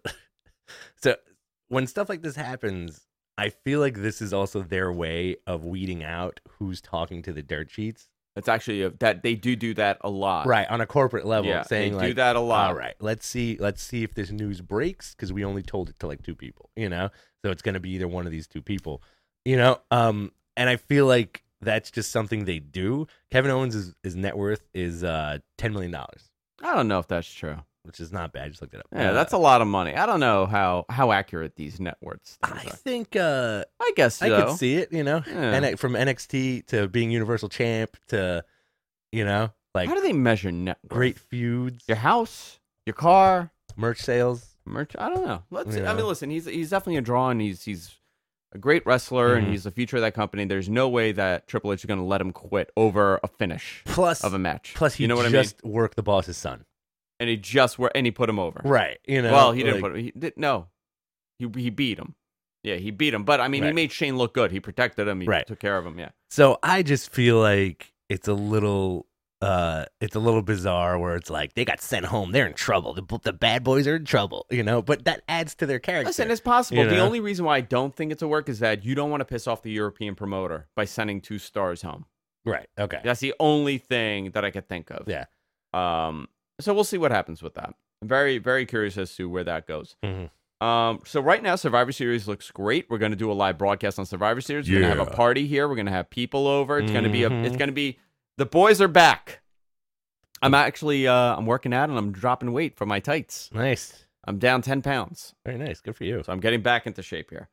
so when stuff like this happens, I feel like this is also their way of weeding out who's talking to the dirt sheets. it's actually a, that they do do that a lot. Right, on a corporate level, Yeah, saying they like, do that a lot. all right, let's see, let's see if this news breaks because we only told it to like two people, you know. So it's gonna be either one of these two people, you know. Um, and I feel like that's just something they do. Kevin Owens' his, his net worth is uh ten million dollars, I don't know if that's true. which is not bad. I just looked it up. Yeah, Uh, that's a lot of money. I don't know how how accurate these net worths I things are. think uh, I guess I so. could see it, you know, Yeah. and from N X T to being Universal Champ to, you know, like How do they measure net worth? great feuds, Your house, your car, merch sales. merch. I don't know. Let's. I Yeah. mean, listen. He's he's definitely a draw, and he's he's a great wrestler, Mhm. and he's the future of that company. There's no way that Triple H is going to let him quit over a finish Plus, of a match. plus he you know what just worked the boss's son. I mean? And he just were, and he put him over. Right. You know. well, he didn't like- put. He did no. He he beat him. Yeah, he beat him. But I mean, he Right. made Shane look good. He protected him. He Right. took care of him. Yeah. So I just feel like it's a little, uh, it's a little bizarre where it's like they got sent home. They're in trouble. The, the bad boys are in trouble. You know. But that adds to their character. Listen, it's possible. You The know? only reason why I don't think it's a work is that you don't want to piss off the European promoter by sending two stars home. right. Okay. That's the only thing that I could think of. Yeah. Um. So we'll see what happens with that. I'm very, very curious as to where that goes. Mhm. Um. So right now, Survivor Series looks great. We're going to do a live broadcast on Survivor Series. We're going to have a Yeah. party here. We're going to have people over. It's going to be a. Mhm. It's going to be. The boys are back. I'm actually. Uh. I'm working out and I'm dropping weight for my tights. Nice. I'm down ten pounds. Very nice. Good for you. So I'm getting back into shape here.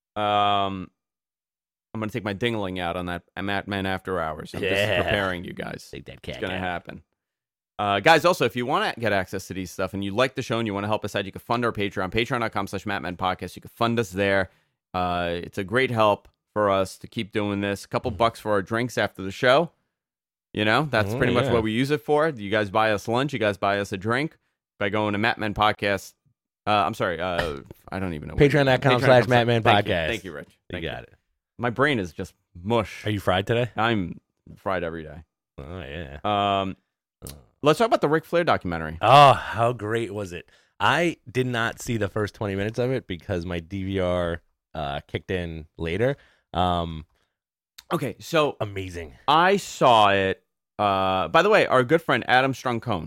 Um, I'm gonna take my dingling out on that. I'm at Men After Hours. I'm Yeah. just preparing you guys. Take that cat. It's gonna cat. happen. Uh, guys, also, if you want to get access to these stuff and you like the show and you want to help us out, you can fund our Patreon, patreon.com slash Mattman Podcast. You can fund us there. Uh, it's a great help for us to keep doing this. A couple bucks for our drinks after the show. You know, that's Oh, pretty much yeah. what we use it for. You guys buy us lunch. You guys buy us a drink by going to Mattman Podcast. Uh, I'm sorry. Uh, I don't even know. what- Patreon.com slash Mattman Thank you. Podcast. Thank you, Rich. You Thank you. got it. My brain is just mush. Are you fried today? I'm fried every day. Oh yeah. Um, let's talk about the Ric Flair documentary. Oh, how great was it? I did not see the first twenty minutes of it because my D V R uh, kicked in later. Um, Okay, so amazing. I saw it. Uh, by the way, our good friend Adam Struncone.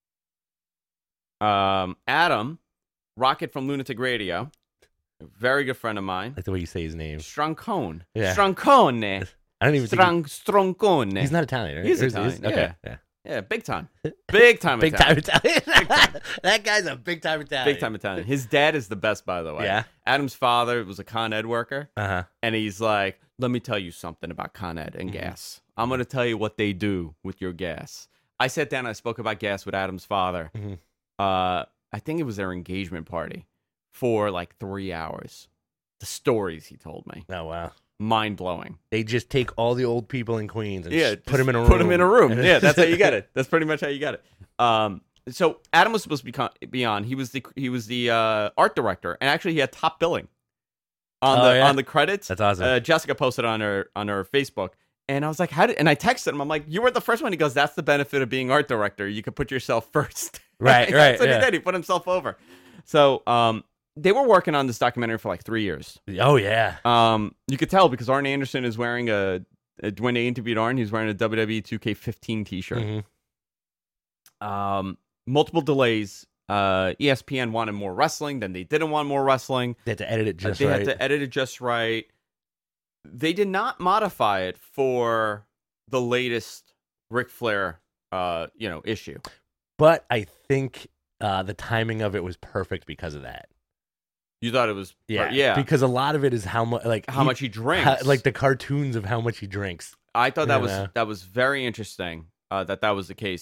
Um, Adam, Rocket from Lunatic Radio, a very good friend of mine. Like the way you say his name. Struncone. Yeah. Struncone. I don't even Strong, Stroncone. think he- he's not Italian, right? He's Or is he? Italian, Okay. Yeah. Yeah, big time. Big time Big time Italian. Italian. That guy's a big time Italian. Big time Italian. His dad is the best, by the way. Yeah. Adam's father was a Con Ed worker. Uh huh. And he's like, let me tell you something about Con Ed and Mhm. gas. I'm going to tell you what they do with your gas. I sat down and I spoke about gas with Adam's father. Mhm. Uh, I think it was their engagement party for like three hours. The stories he told me. Oh wow. Mind blowing. They just take all the old people in Queens and Yeah. just put them in a room. Put them in a room. Yeah, that's how you get it. That's pretty much how you get it. Um, so Adam was supposed to be, con- be on. He was the he was the uh, art director, and actually he had top billing on Oh, the yeah? on the credits. That's awesome. Uh, Jessica posted on her on her Facebook, and I was like, "How did?" And I texted him. I'm like, "You were the first one." He goes, "That's the benefit of being art director. You could put yourself first." Right, right, That's what yeah. he did. He put himself over. So um, they were working on this documentary for like three years. Oh yeah. Um, you could tell because Arn Anderson is wearing a, a when they interviewed Arn, he's wearing a W W E two K fifteen T-shirt. Mhm. Um, multiple delays. Uh, E S P N wanted more wrestling, then they didn't want more wrestling. They had to edit it Uh, just they right. had to edit it just right. They did not modify it for the latest Ric Flair, uh, you know, issue. But I think uh, the timing of it was perfect because of that. You thought it was, Yeah, yeah. Because a lot of it is how much, like how he- much he drinks. how- like the cartoons of how much he drinks. I thought that you was know? that was very interesting. Uh, that that was the case.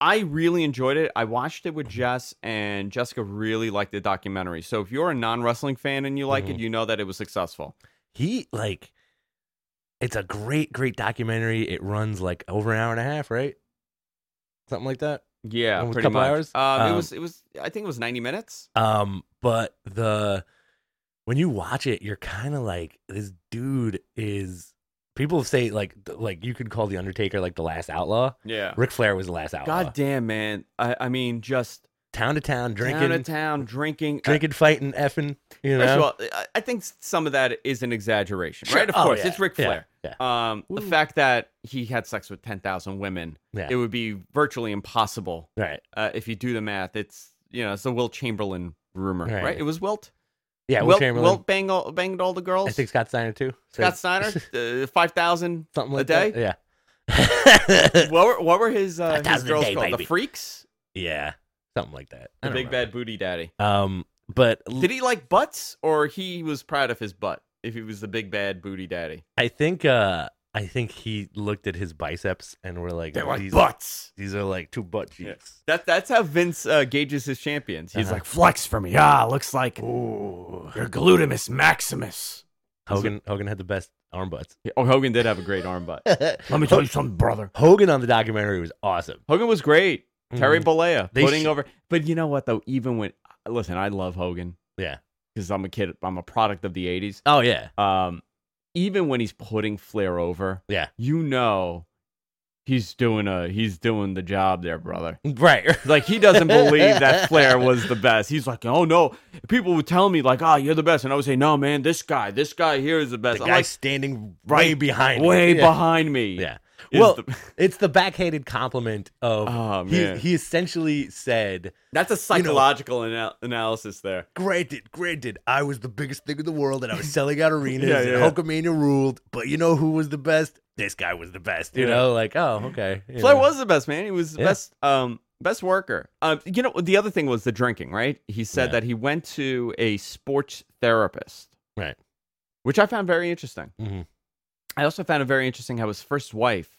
I really enjoyed it. I watched it with Jess, and Jessica really liked the documentary. So if you're a non-wrestling fan and you like Mhm. it, you know that it was successful. He like, it's a great, great documentary. It runs like over an hour and a half, right? Something like that. Yeah, Almost a pretty couple much. hours? Um, it Um, was. It was. I think it was ninety minutes. Um, but the when you watch it, you're kind of like, this dude is. People say like th- like you could call the Undertaker like the last outlaw. Yeah. Ric Flair was the last outlaw. God damn, man. I, I mean, just Town to town, drinking, town to town, drinking, drinking, fighting, effing. You First know. of all, I- I think some of that is an exaggeration, Sure. right? Of Oh, course, yeah. it's Ric Yeah. Flair. Yeah. Um, the Woo. fact that he had sex with ten thousand women, Yeah. it would be virtually impossible Right. uh, if you do the math. It's you know, it's the Wilt Chamberlain rumor, right? Right. It was Wilt. Yeah. Will Wilt, Chamberlain. Wilt banged all, banged all the girls. I think Scott Steiner too. Scott Steiner, uh, five thousand something like a day. that. Yeah. What were what were his uh, his five thousand a girls day, called? The baby. Freaks, Yeah. Something like that. I the don't Big remember. Bad Booty Daddy. Um, but Did he like butts, or he was proud of his butt? If he was the Big Bad Booty Daddy, I think uh I think he looked at his biceps and were like, they're like these, butts. these are like two butt cheeks. Yeah. That that's how Vince uh, gauges his champions. He's Uh-huh. like, flex for me. Ah, looks like Ooh. your glutamus maximus. Hogan Hogan had the best arm butts. Oh, Hogan did have a great arm butt. Let Let me tell you something, brother. Hogan on the documentary was awesome. Hogan was great. Terry Mhm. Bollea They putting sh- over. But you know what though? Even when listen, I love Hogan Yeah. because I'm a kid. I'm a product of the eighties. Oh yeah. Um, even when he's putting Flair over, Yeah. you know, he's doing a he's doing the job there, brother. Right. Like, he doesn't believe that Flair was the best. He's like, oh, no. People would tell me, like, oh, you're the best. And I would say, no, man, this guy, this guy here is the best. The I'm guy like, standing right way behind me. way Yeah. behind me. Yeah. is Well, the- it's the backhanded compliment of Oh, he, man. he essentially said, That's a psychological anal- analysis there. Granted, granted, I was the biggest thing in the world and I was selling out arenas Yeah, and yeah, yeah. Hulkamania ruled, but you know who was the best? This guy was the best. You Yeah. know, like, oh, okay. you Flair know. was the best, man. He was the Yeah. best um, best worker. Um, you know, the other thing was the drinking, right? He said Yeah. that he went to a sports therapist, Right. which I found very interesting. Mhm. I also found it very interesting how his first wife,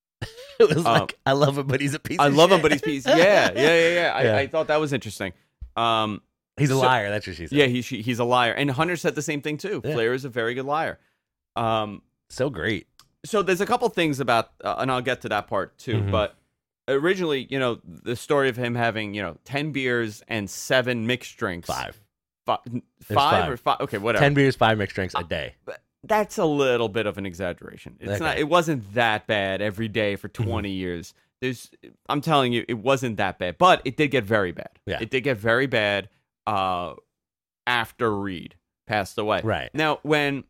It was Um, like, I love him, but he's a piece I of love him, shit. but he's piece. Yeah, yeah, yeah, yeah. I, Yeah. I thought that was interesting. Um, He's a so- liar. That's what she said. yeah, he, she, he's a liar. And Hunter said the same thing, too. Yeah. Flair is a very good liar. Um, So great. so there's a couple things about, uh, and I'll get to that part, too. Mhm. But originally, you know, the story of him having, you know, ten beers and seven mixed drinks. Five. Fi- There's five, five. or five? Okay, whatever. Ten beers, five mixed drinks a day. But that's a little bit of an exaggeration. It's Okay. not. It wasn't that bad every day for Mhm. twenty years. There's, I'm telling you, it wasn't that bad, but it did get very bad. Yeah. It did get very bad uh, after Reed passed away. Right. Now, when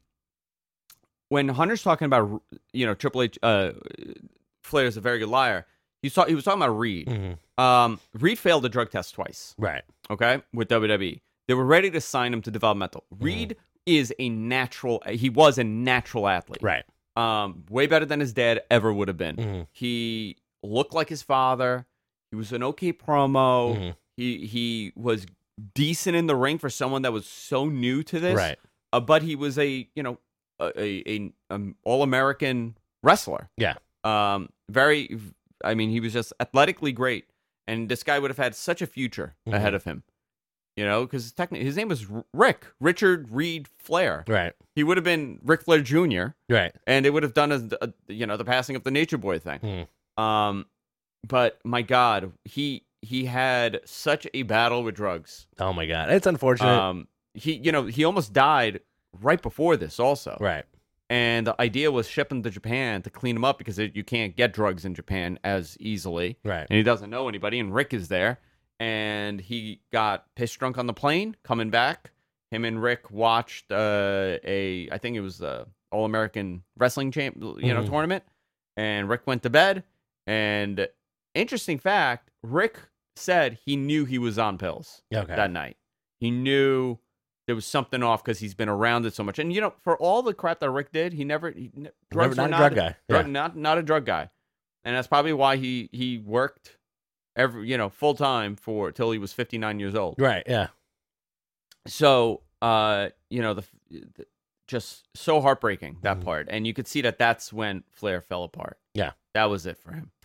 when Hunter's talking about, you know, Triple H, uh, Flair's a very good liar. He saw he was talking about Reed. Mhm. Um, Reed failed a drug test twice. Right. Okay, with W W E, they were ready to sign him to developmental. Mm-hmm. Reed is a natural. He was a natural athlete. Right. Um, way better than his dad ever would have been. Mhm. He looked like his father. He was an okay promo. Mhm. He he was decent in the ring for someone that was so new to this. Right. Uh, but he was a you know a a, a um, all American wrestler. Yeah. Um, very. I mean, he was just athletically great, and this guy would have had such a future Mhm. ahead of him. You know, because technically his name was R- Rick Richard Reed Flair. Right. He would have been Ric Flair Junior Right. and they would have done a, a you know the passing of the Nature Boy thing. Mhm. Um, but my God, he he had such a battle with drugs. Oh my God. It's unfortunate. Um, he you know he almost died right before this also. right. And the idea was ship him to Japan to clean him up because it, you can't get drugs in Japan as easily. Right. And he doesn't know anybody. And Rick is there, and he got pissed drunk on the plane coming back. Him and Rick watched uh, a, I think it was a All American Wrestling champ, you know, Mhm. tournament. And Rick went to bed. And interesting fact, Rick said he knew he was on pills Okay. that night. He knew there was something off because he's been around it so much. And you know, for all the crap that Rick did, he never he, ne- drugs Never- were not a drug guy. drug- Yeah. not not a drug guy, and that's probably why he he worked every you know full time for till he was fifty-nine years old. Right. Yeah. So uh you know the, the just so heartbreaking that Mhm. part, and you could see that that's when Flair fell apart. Yeah. That was it for him.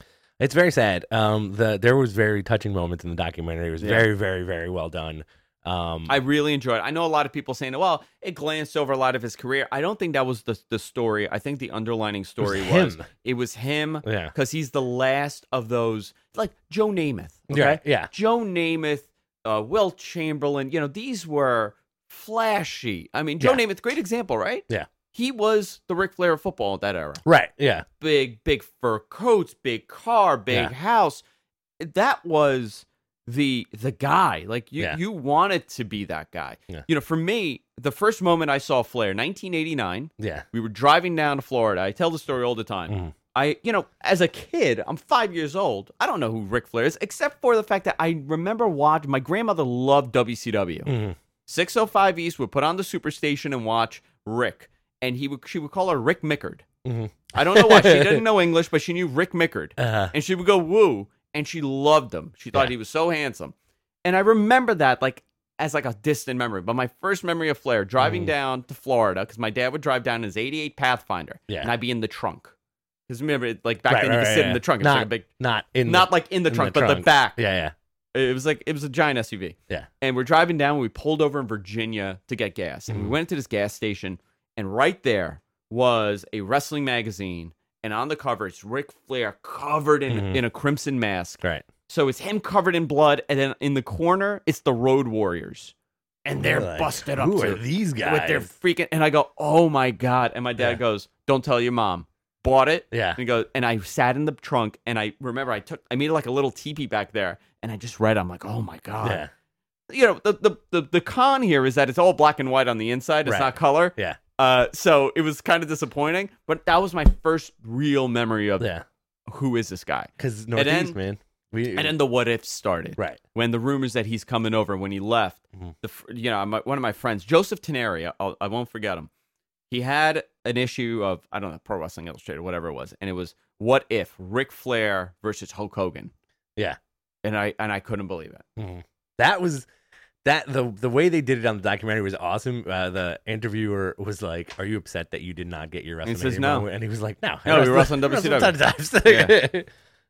It's very sad. Um, the there was very touching moments in the documentary. It was Yeah. very, very, very well done. Um, I really enjoyed it. I know a lot of people saying, well, it glanced over a lot of his career. I don't think that was the the story. I think the underlining story was was, him. it was him yeah, because he's the last of those, like Joe Namath. Okay? yeah, yeah, Joe Namath, uh, Will Chamberlain, you know, these were flashy. I mean, Joe Yeah. Namath, great example, right? Yeah. He was the Ric Flair of football at that era. right, yeah, Big, big fur coats, big car, big Yeah. house. That was the the guy. Like you, Yeah. you wanted to be that guy. Yeah. You know, for me, the first moment I saw Flair, nineteen eighty-nine, yeah. we were driving down to Florida. I tell the story all the time. Mhm. I, you know, as a kid, I'm five years old. I don't know who Ric Flair is, except for the fact that I remember watching. My grandmother loved W C W. Mhm. six oh five East would put on the Superstation and watch Rick, and he would she would call her Rick Mickard. Mhm. I don't know why she didn't know English, but she knew Rick Mickard, Uh, and she would go woo, and she loved him. She thought Yeah. he was so handsome, and I remember that like as like a distant memory. But my first memory of Flair driving Mhm. down to Florida because my dad would drive down in his eighty-eight Pathfinder, Yeah. and I'd be in the trunk. Because remember, like back Right, then, you right, could right, sit in yeah. the trunk. It's Not- like a big, not in, not the, like in the in trunk, the but the trunk. back. yeah, yeah, It was like it was a giant S U V. Yeah. And we're driving down. We pulled over in Virginia to get gas, and we Mhm. went into this gas station, and right there was a wrestling magazine, and on the cover it's Ric Flair covered in Mhm. in a crimson mask. right. So it's him covered in blood, and then in the corner it's the Road Warriors, and they're Like, busted up Who too, are these guys? with their freaking. And I go, oh my god! And my dad Yeah. goes, don't tell your mom. Bought it. yeah, And he goes, and I sat in the trunk, and I remember I took, I made like a little teepee back there, and I just read. I'm like, oh my god. yeah, You know, the, the the the con here is that it's all black and white on the inside. It's Right. not color. yeah, Uh, so it was kind of disappointing. But that was my first real memory of yeah. who is this guy. Because then- Northeast, man. We, And then the what ifs started. right. When the rumors that he's coming over, when he left, Mhm. the fr- you know, my, one of my friends, Joseph Teneri, I'll, I won't forget him. He had an issue of, I don't know, Pro Wrestling Illustrated, whatever it was, and it was what if Ric Flair versus Hulk Hogan. Yeah. And I and I couldn't believe it. Mhm. That was that the the way they did it on the documentary was awesome. Uh, the interviewer was like, "Are you upset that you did not get your WrestleMania?" he says no. moment?" And he was like, "No, No, I we wrestled in wrestled- W C W." wrestled tons of times."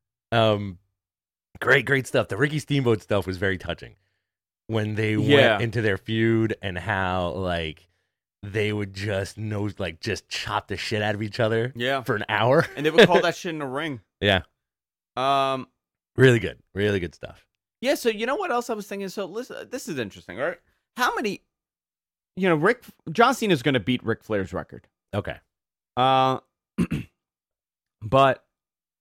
um, great, great stuff. The Ricky Steamboat stuff was very touching when they Yeah. went into their feud and how like they would just know like just chop the shit out of each other Yeah. for an hour. And they would call that shit in the ring. Yeah, Um, really good, really good stuff. yeah, so you know what else I was thinking? So listen, this is interesting, all right? How many, you know, Rick, John Cena is going to beat Ric Flair's record. Okay, Uh, but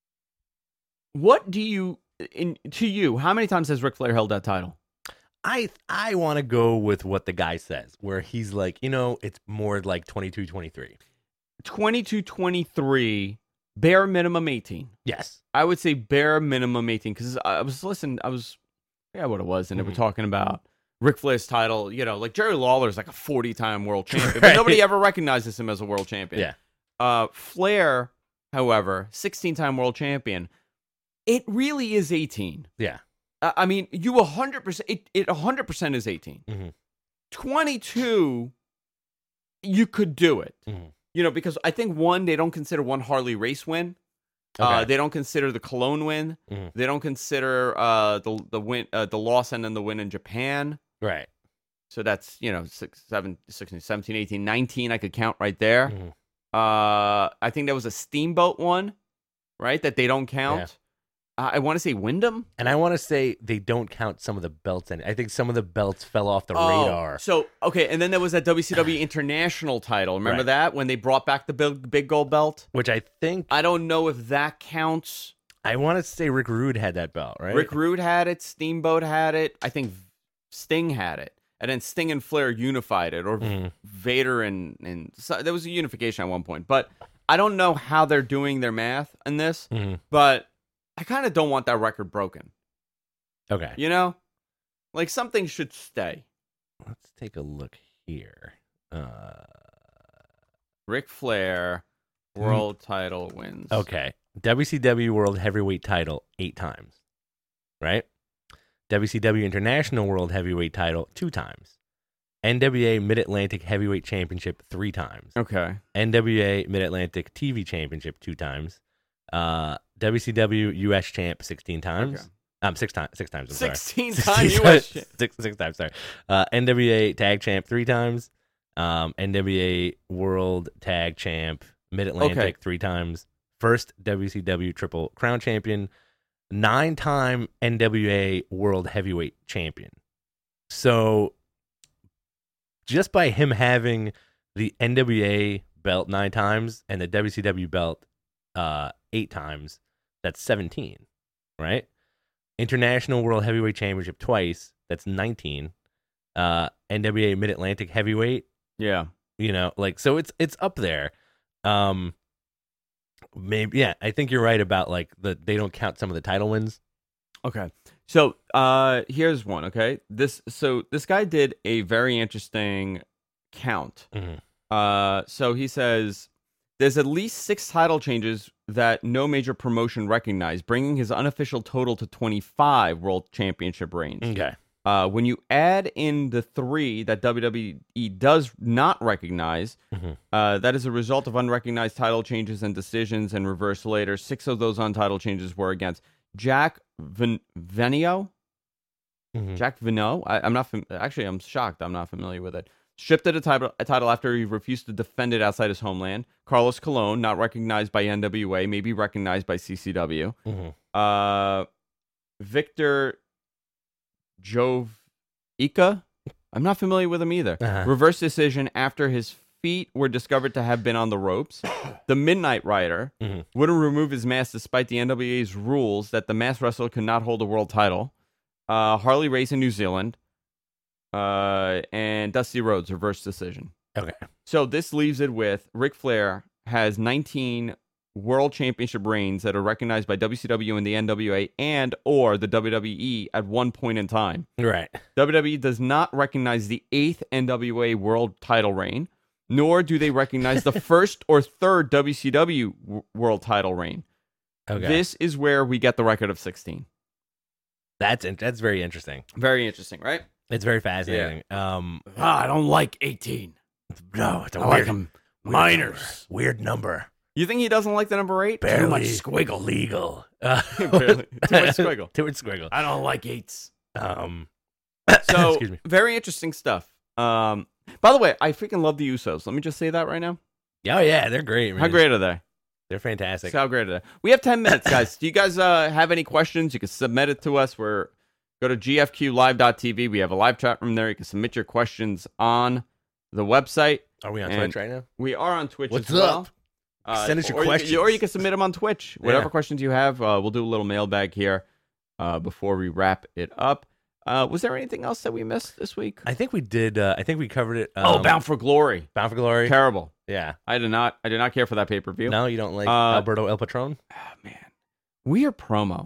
what do you, in to you, how many times has Ric Flair held that title? I I want to go with what the guy says, where he's like, you know, it's more like twenty-two, twenty-three. twenty-two, twenty-three, bare minimum eighteen. Yes. I would say bare minimum eighteen because I was listening, I was, yeah, what it was, and they were Mhm. talking about Ric Flair's title. You know, like Jerry Lawler's like a forty-time world champion, but Right. nobody ever recognizes him as a world champion. Yeah. Uh, Flair, however, sixteen-time world champion. It really is eighteen. Yeah. Uh, I mean, you one hundred percent, it, it one hundred percent is eighteen. Mhm. twenty-two, you could do it. Mhm. You know, because I think one, they don't consider one Harley race win. Uh, Okay. they don't consider the Cologne win. Mhm. They don't consider uh, the the win, uh, the loss, and then the win in Japan. Right. So that's, you know, six, seven, sixteen, seventeen, eighteen, nineteen. I could count right there. Mhm. Uh, I think there was a Steamboat one, right? That they don't count. Yeah. Uh, I want to say Wyndham. And I want to say they don't count some of the belts in it. I think some of the belts fell off the Oh, radar. So okay, and then there was that W C W International title. Remember Right. that when they brought back the big big gold belt? Which I think I don't know if that counts. I want to say Rick Rude had that belt, right? Rick Rude had it. Steamboat had it. I think Sting had it, and then Sting and Flair unified it, or Mhm. Vader and and so, there was a unification at one point. But I don't know how they're doing their math in this. Mhm. But I kind of don't want that record broken. Okay. You know, like something should stay. Let's take a look here. Uh, Ric Flair world title wins. okay. W C W World Heavyweight title eight times. Right? W C W International World Heavyweight title two times. N W A Mid-Atlantic Heavyweight Championship three times. Okay. N W A Mid-Atlantic T V Championship two times. Uh, W C W U S champ sixteen times. Okay. Um, six times. Six times. I'm sorry. sixteen time U S champ. six, six times. Sorry. Uh, N W A tag champ three times. Um, N W A World Tag Champ Mid Atlantic Okay. three times. First W C W Triple Crown Champion. Nine time N W A World Heavyweight Champion. So just by him having the N W A belt nine times and the W C W belt uh, eight times, that's seventeen, right? International World Heavyweight Championship twice, that's nineteen. Uh, N W A Mid Atlantic Heavyweight, Yeah. you know, like so it's it's up there. Um, maybe yeah, I think you're right about like the they don't count some of the title wins. Okay. So uh here's one, okay? This so this guy did a very interesting count. Mhm. Uh so he says there's at least six title changes that no major promotion recognized, bringing his unofficial total to twenty-five world championship reigns. Okay. Uh, when you add in the three that W W E does not recognize, Mhm. uh, that is a result of unrecognized title changes and decisions and reversed later. Six of those untitled changes were against Jack Ven- Venio. Mhm. Jack Venot. I, I'm not fam- actually. I'm shocked. I'm not familiar with it. Stripped of a title, a title after he refused to defend it outside his homeland. Carlos Colon, not recognized by N W A, maybe recognized by C C W. Mhm. Uh, Victor Jovica. I'm not familiar with him either. Uh-huh. Reverse decision after his feet were discovered to have been on the ropes. The Midnight Rider Mhm. wouldn't remove his mask despite the N W A's rules that the masked wrestler could not hold a world title. Uh, Harley Race in New Zealand. Uh, and Dusty Rhodes, reverse decision. Okay. So this leaves it with Ric Flair has nineteen world championship reigns that are recognized by W C W and the N W A and or the W W E at one point in time. Right. W W E does not recognize the eighth N W A world title reign, nor do they recognize the first or third W C W w- world title reign. Okay. This is where we get the record of sixteen. that's in- that's very interesting. Very interesting, right? It's very fascinating. Um, Ah, I don't like eighteen. no, it's a I weird, like them weird minors. number. Weird number. You think he doesn't like the number eight? Barely Too much squiggle. legal. Uh, Barely. Too much squiggle. Too much squiggle. I don't like eights. Um, So, excuse me. very interesting stuff. Um, by the way, I freaking love the Usos. Let me just say that right now. Oh yeah, they're great. Man. How great are they? They're fantastic. So how great are they? We have ten minutes, guys. Do you guys uh, have any questions? You can submit it to us. We're go to G F Q live dot T V. We have a live chat room there. You can submit your questions on the website. Are we on and Twitch right now? We are on Twitch What's as well. up? Uh, Send us your or questions. You can, or you can submit them on Twitch. Whatever Yeah. questions you have, uh, we'll do a little mailbag here uh, before we wrap it up. Uh, was there anything else that we missed this week? I think we did. Uh, I think we covered it. oh, um, Bound for Glory. Bound for Glory. Terrible. Yeah. I did not. I did not care for that pay per view. No, you don't like Uh, Alberto El Patron? Oh, man, weird promo.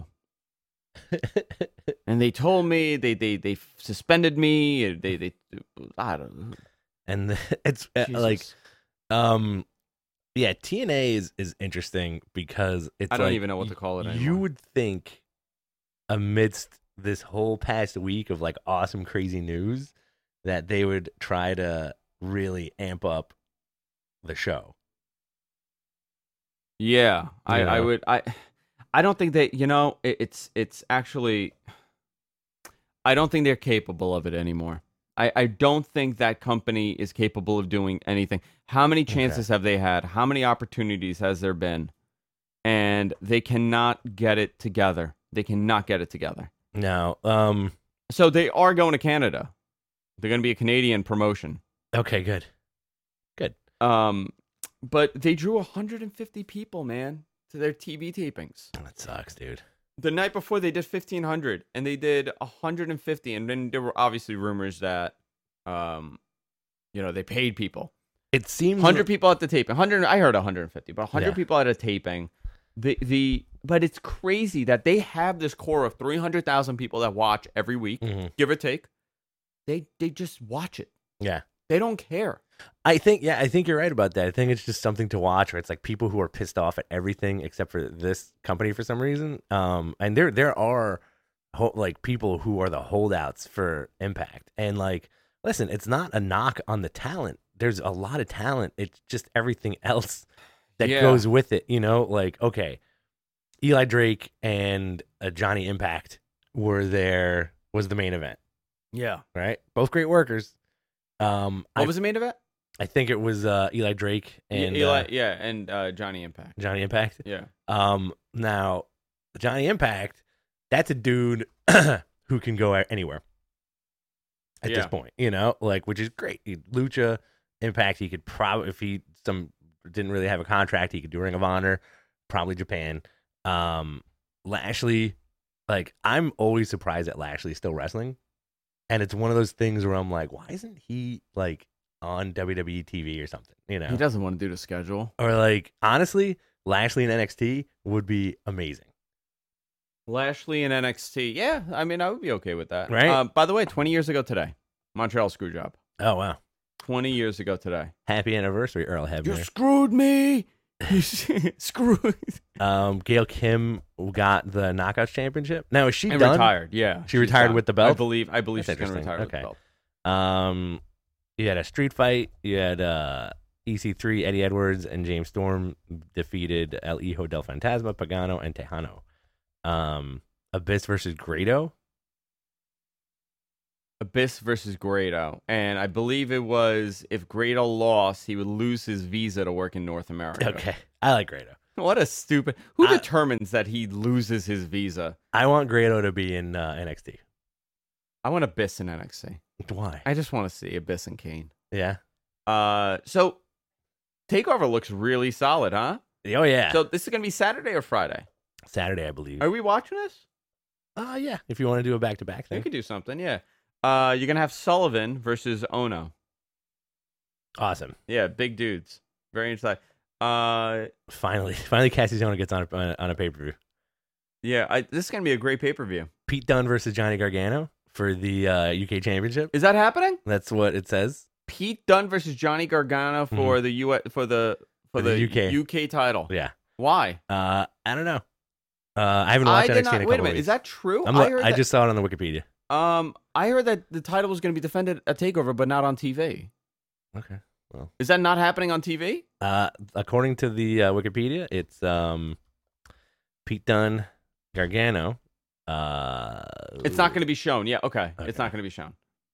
And they told me they they they suspended me. They they I don't know. And it's uh, like, Jesus. um, yeah, T N A is is interesting because it's. I don't like, even know what to call it You anymore. would think, amidst this whole past week of like awesome, crazy news, that they would try to really amp up the show. Yeah, I, I Yeah. would. I I don't think they. You know, it, it's it's actually. I don't think they're capable of it anymore. I, I don't think that company is capable of doing anything. How many chances have they had? How many opportunities has there been? And they cannot get it together. They cannot get it together. Now, um, So they are going to Canada. They're going to be a Canadian promotion. okay, good. Um, but they drew one hundred fifty people, man, to their T V tapings. That sucks, dude. The night before they did fifteen hundred, and they did one hundred fifty, and then there were obviously rumors that, um, you know, they paid people. It seems one hundred people at the taping. one hundred, I heard one hundred fifty, but one hundred Yeah. people at a taping. The the but it's crazy that they have this core of three hundred thousand people that watch every week, Mhm. give or take. They they just watch it. Yeah. They don't care. I think, yeah, I think you're right about that. I think it's just something to watch where it's like people who are pissed off at everything except for this company for some reason. Um, and there, there are ho- like people who are the holdouts for Impact. And like, listen, it's not a knock on the talent. There's a lot of talent. It's just everything else that Yeah. goes with it. You know, like, okay, Eli Drake and uh, Johnny Impact were there. Was the main event, Yeah. right? Both great workers. Um, What I, was the main event? I think it was uh, Eli Drake and yeah, Eli, uh, yeah, and uh, Johnny Impact. Johnny Impact. Yeah. Um, now Johnny Impact, that's a dude who can go anywhere at Yeah. this point, you know, like which is great. He, Lucha Impact, he could probably if he some didn't really have a contract, he could do Ring of Honor, probably Japan. Um, Lashley, like I'm always surprised that Lashley's still wrestling, and it's one of those things where I'm like, why isn't he like on W W E T V or something, you know? He doesn't want to do the schedule. Or like honestly, Lashley in N X T would be amazing. Lashley and N X T. Yeah, I mean, I would be okay with that. Right. Um, by the way, twenty years ago today, Montreal Screwjob. Oh wow. twenty years ago today. Happy anniversary, Earl You Hebner. screwed me. You screwed. Um, Gail Kim got the Knockouts Championship. Now is she And done? retired. Yeah, She she's retired done. with the belt? I believe. I believe That's she's going to interesting. retire with Okay. the belt. Um, you had a street fight. You had uh, E C three, Eddie Edwards, and James Storm defeated El Hijo del Fantasma, Pagano, and Tejano. Um, Abyss versus Grado. Abyss versus Grado, and I believe it was if Grado lost, he would lose his visa to work in North America. Okay, I like Grado. What a stupid. Who I- determines that he loses his visa? I want Grado to be in uh, N X T. I want Abyss in N X T. Why? I just want to see Abyss and Kane. Yeah. Uh, so Takeover looks really solid, huh? Oh yeah. So this is gonna be Saturday or Friday? Saturday, I believe. Are we watching this? Uh yeah. If you want to do a back to back We thing. could do something, yeah. Uh, you're gonna have Sullivan versus Ono. Awesome. Yeah, big dudes. Very excited. Uh, Finally, finally, Cassius Ohno gets on a, on a pay per view. yeah, I, this is gonna be a great pay per view. Pete Dunne versus Johnny Gargano for the uh, U K Championship. Is that happening? That's what it says. Pete Dunne versus Johnny Gargano for the U for the for, For the the U K. U K title. Yeah. Why? Uh, I don't know. Uh, I haven't I watched did N X T not. in a Wait a couple minute. weeks. Is that true? I'm I lo- heard I that, just saw it on the Wikipedia. Um, I heard that the title was going to be defended at Takeover, but not on T V. Okay. Is that not happening on T V? Uh, according to the uh, Wikipedia, it's um, Pete Dunne, Gargano. Uh, It's not going to be shown. Yeah, okay. Okay. It's not going to be shown.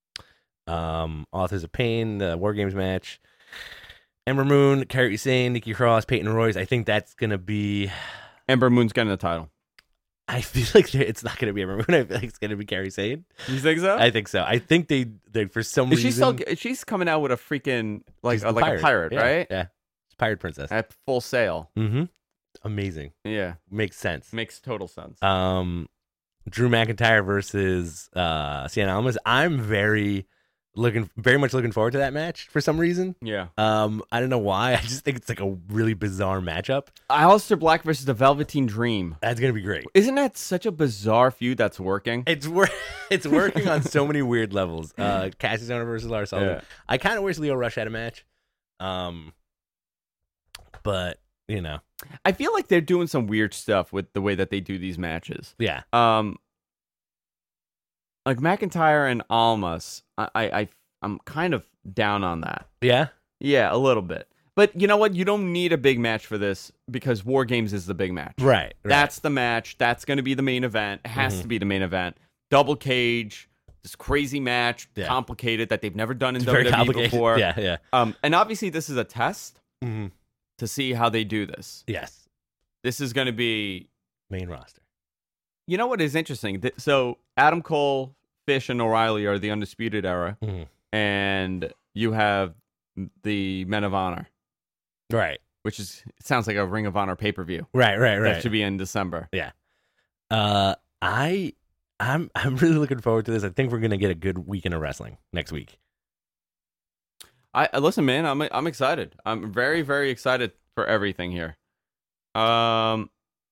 Um, Authors of Pain, the War Games match. Ember Moon, Kairi Sane, Nikki Cross, Peyton Royce. I think that's gonna be. Ember Moon's getting the title. I feel like it's not gonna be Ember Moon. I feel like it's gonna be Kairi Sane. You think so? I think so. I think they they for some Is she reason. still? She's coming out with a freaking like she's a, the like a pirate, Yeah, right? Yeah, it's Pirate Princess. At full sail. Mm-hmm. Amazing. Yeah, Makes sense. makes total sense. Um, Drew McIntyre versus uh Cien Almas. I'm very looking, very much looking forward to that match for some reason. yeah. Um, I don't know why. I just think it's like a really bizarre matchup. Aleister Black versus the Velveteen Dream. That's gonna be great. Isn't that such a bizarre feud that's working? It's wor- It's working on so many weird levels. Uh, Cassius Ohno versus Lars Sullivan. Yeah. I kind of wish Leo Rush had a match. Um, but you know, I feel like they're doing some weird stuff with the way that they do these matches. yeah, Um, like McIntyre and Almas, I, I, I, I'm kind of down on that. yeah, Yeah, a little bit. But you know what? You don't need a big match for this because War Games is the big match. right. right. That's the match. That's going to be the main event. It has Mhm. to be the main event. Double cage, this crazy match, Yeah. complicated that they've never done in It's very W W E complicated. before. Yeah, yeah. Um, and obviously this is a test Mhm. to see how they do this. Yes, This is going to be. main roster. You know what is interesting? Th- So Adam Cole, Fish, and O'Reilly are the Undisputed Era, Mhm. and you have the Men of Honor, Right, which is it sounds like a Ring of Honor pay per view. right, right, That right. should be in December. Uh, I, I'm, I'm really looking forward to this. I think we're gonna get a good weekend of wrestling next week. I I- listen, man. I'm I'm excited. I'm very very excited for everything here. Um,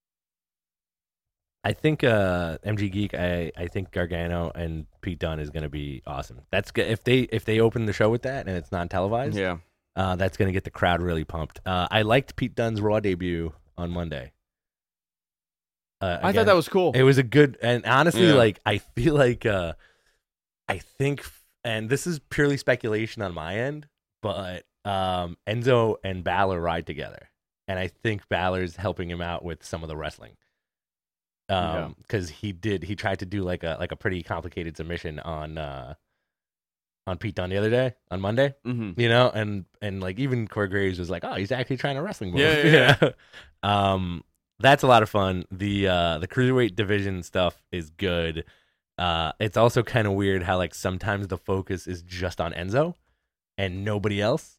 I think uh, M G Geek. I, I think Gargano and Pete Dunne is going to be awesome. That's good if they if they open the show with that and it's non televised. yeah. Uh, that's going to get the crowd really pumped. Uh, I liked Pete Dunne's Raw debut on Monday. Uh, I again, thought that was cool. it was a good and honestly, Yeah. like I feel like uh, I think, and this is purely speculation on my end, but um, Enzo and Balor ride together, and I think Balor's helping him out with some of the wrestling. Yeah. Um, because he did he tried to do like a like a pretty complicated submission on uh on Pete Dunne the other day on Monday. Mm-hmm. You know, and and like even Corey Graves was like, oh, he's actually trying to wrestling move. Yeah, yeah, you yeah. know? Um, that's a lot of fun. The uh the cruiserweight division stuff is good. Uh, it's also kind of weird how like sometimes the focus is just on Enzo and nobody else.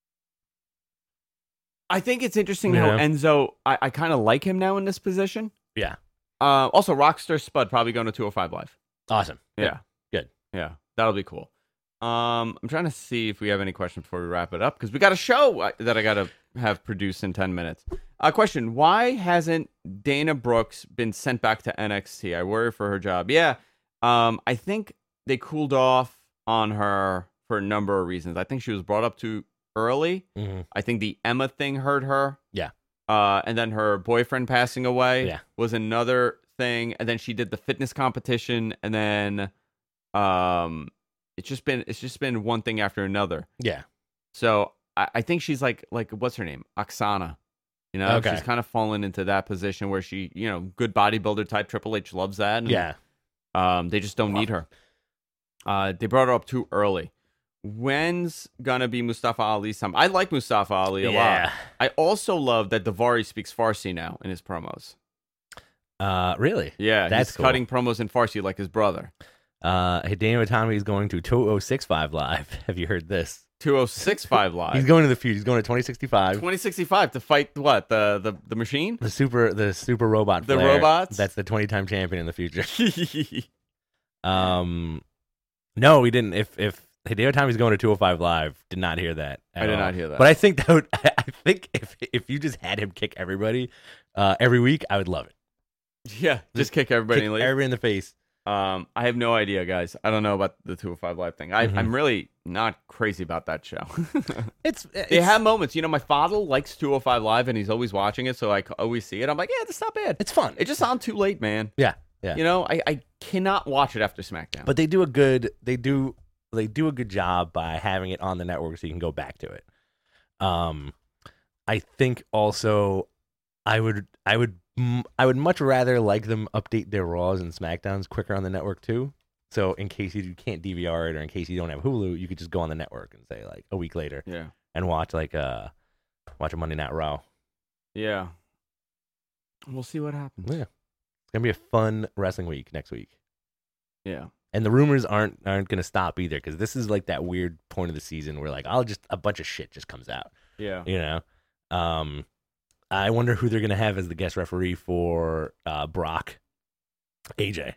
I think it's interesting Yeah. how Enzo. I, I kind of like him now in this position. Yeah. Uh, also, Rockstar Spud probably going to two oh five Live. Awesome. Yeah. Good. Yeah. That'll be cool. Um, I'm trying to see if we have any questions before we wrap it up because we got a show uh, that I got to have produced in ten minutes. A uh, question: why hasn't Dana Brooks been sent back to N X T? I worry for her job. Yeah. Um, I think they cooled off on her for a number of reasons. I think she was brought up too early. Mm-hmm. I think the Emma thing hurt her. Yeah. Uh, and then her boyfriend passing away Yeah. was another thing. And then she did the fitness competition, and then um, it's just been it's just been one thing after another. Yeah. So I, I think she's like like what's her name, Oksana. You know, Okay. she's kind of fallen into that position where she, you know, good bodybuilder type. Triple H loves that. And, Yeah. Um, they just don't need her. Uh, they brought her up too early. When's gonna be Mustafa Ali's time? I like Mustafa Ali a Yeah. lot. I also love that Davari speaks Farsi now in his promos. Uh, really? Yeah, That's he's cool. cutting promos in Farsi like his brother. Uh, Hideo Itami is going to two oh six five Live. Have you heard this? two oh six five Live. He's going to the feud. He's going to twenty sixty-five. twenty sixty-five to fight what? The the, the machine? The super, the super robot. The Flair. robots? That's the twenty-time champion in the future. um, no, we didn't. If if Hideo Itami's going to two oh five Live, did not hear that. I at did all. not hear that. But I think that would. I think if if you just had him kick everybody, uh, every week, I would love it. Yeah, just kick everybody Kick and leave. everybody in the face. Um, I have no idea, guys. I don't know about the two oh five Live thing. I, Mhm. I'm really not crazy about that show. It's, They it's have moments. You know, my father likes two oh five Live, and he's always watching it, so I c- always see it. I'm like, yeah, that's not bad. it's fun. It just on too late, man. Yeah, yeah. You know, I, I cannot watch it after SmackDown. But they do a good they do they do a good job by having it on the network so you can go back to it. Um, I think also I would I would mm, I would much rather like them update their Raws and SmackDowns quicker on the network too. So in case you can't D V R it or in case you don't have Hulu, you could just go on the network and say like a week later yeah, and watch like uh watch a Monday Night Raw. yeah. We'll see what happens. Yeah. It's gonna be a fun wrestling week next week. Yeah, And the rumors aren't aren't gonna stop either because this is like that weird point of the season where like I'll just a bunch of shit just comes out. yeah. You know, um, I wonder who they're gonna have as the guest referee for uh, Brock, A J.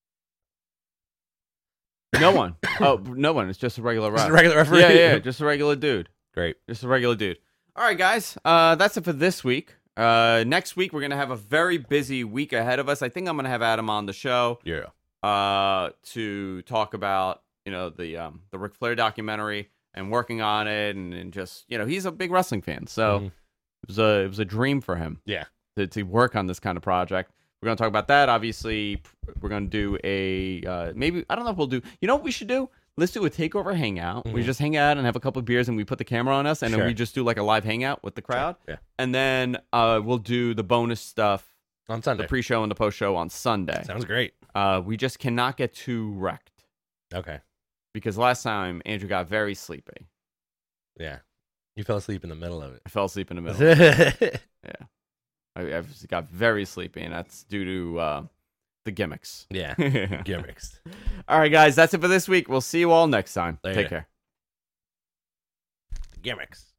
No one. Oh, no one. It's just a regular Just ref. a regular referee. Yeah, yeah. Just a regular dude. Great. Just a regular dude. All right, guys. Uh, that's it for this week. Uh, next week we're gonna have a very busy week ahead of us. I think I'm gonna have Adam on the show. Yeah. Uh, to talk about you know the um the Ric Flair documentary and working on it, and, and just you know he's a big wrestling fan, so Mhm. it was a it was a dream for him. Yeah. To to work on this kind of project. We're gonna talk about that. Obviously, we're gonna do a uh, maybe I don't know if we'll do. You know what we should do? Let's do a takeover hangout. We Mhm. just hang out and have a couple of beers, and we put the camera on us, and then Sure. we just do like a live hangout with the crowd. Yeah. And then uh, we'll do the bonus stuff, On the Sunday. pre-show and the post-show on Sunday. Sounds great. Uh, we just cannot get too wrecked Okay. because last time Andrew got very sleepy. Yeah. You fell asleep in the middle of I fell asleep in the middle. it. I, I got very sleepy, and that's due to uh, the gimmicks. yeah. Gimmicks. All right, guys, that's it for this week. We'll see you all next time. Later. Take care. Gimmicks.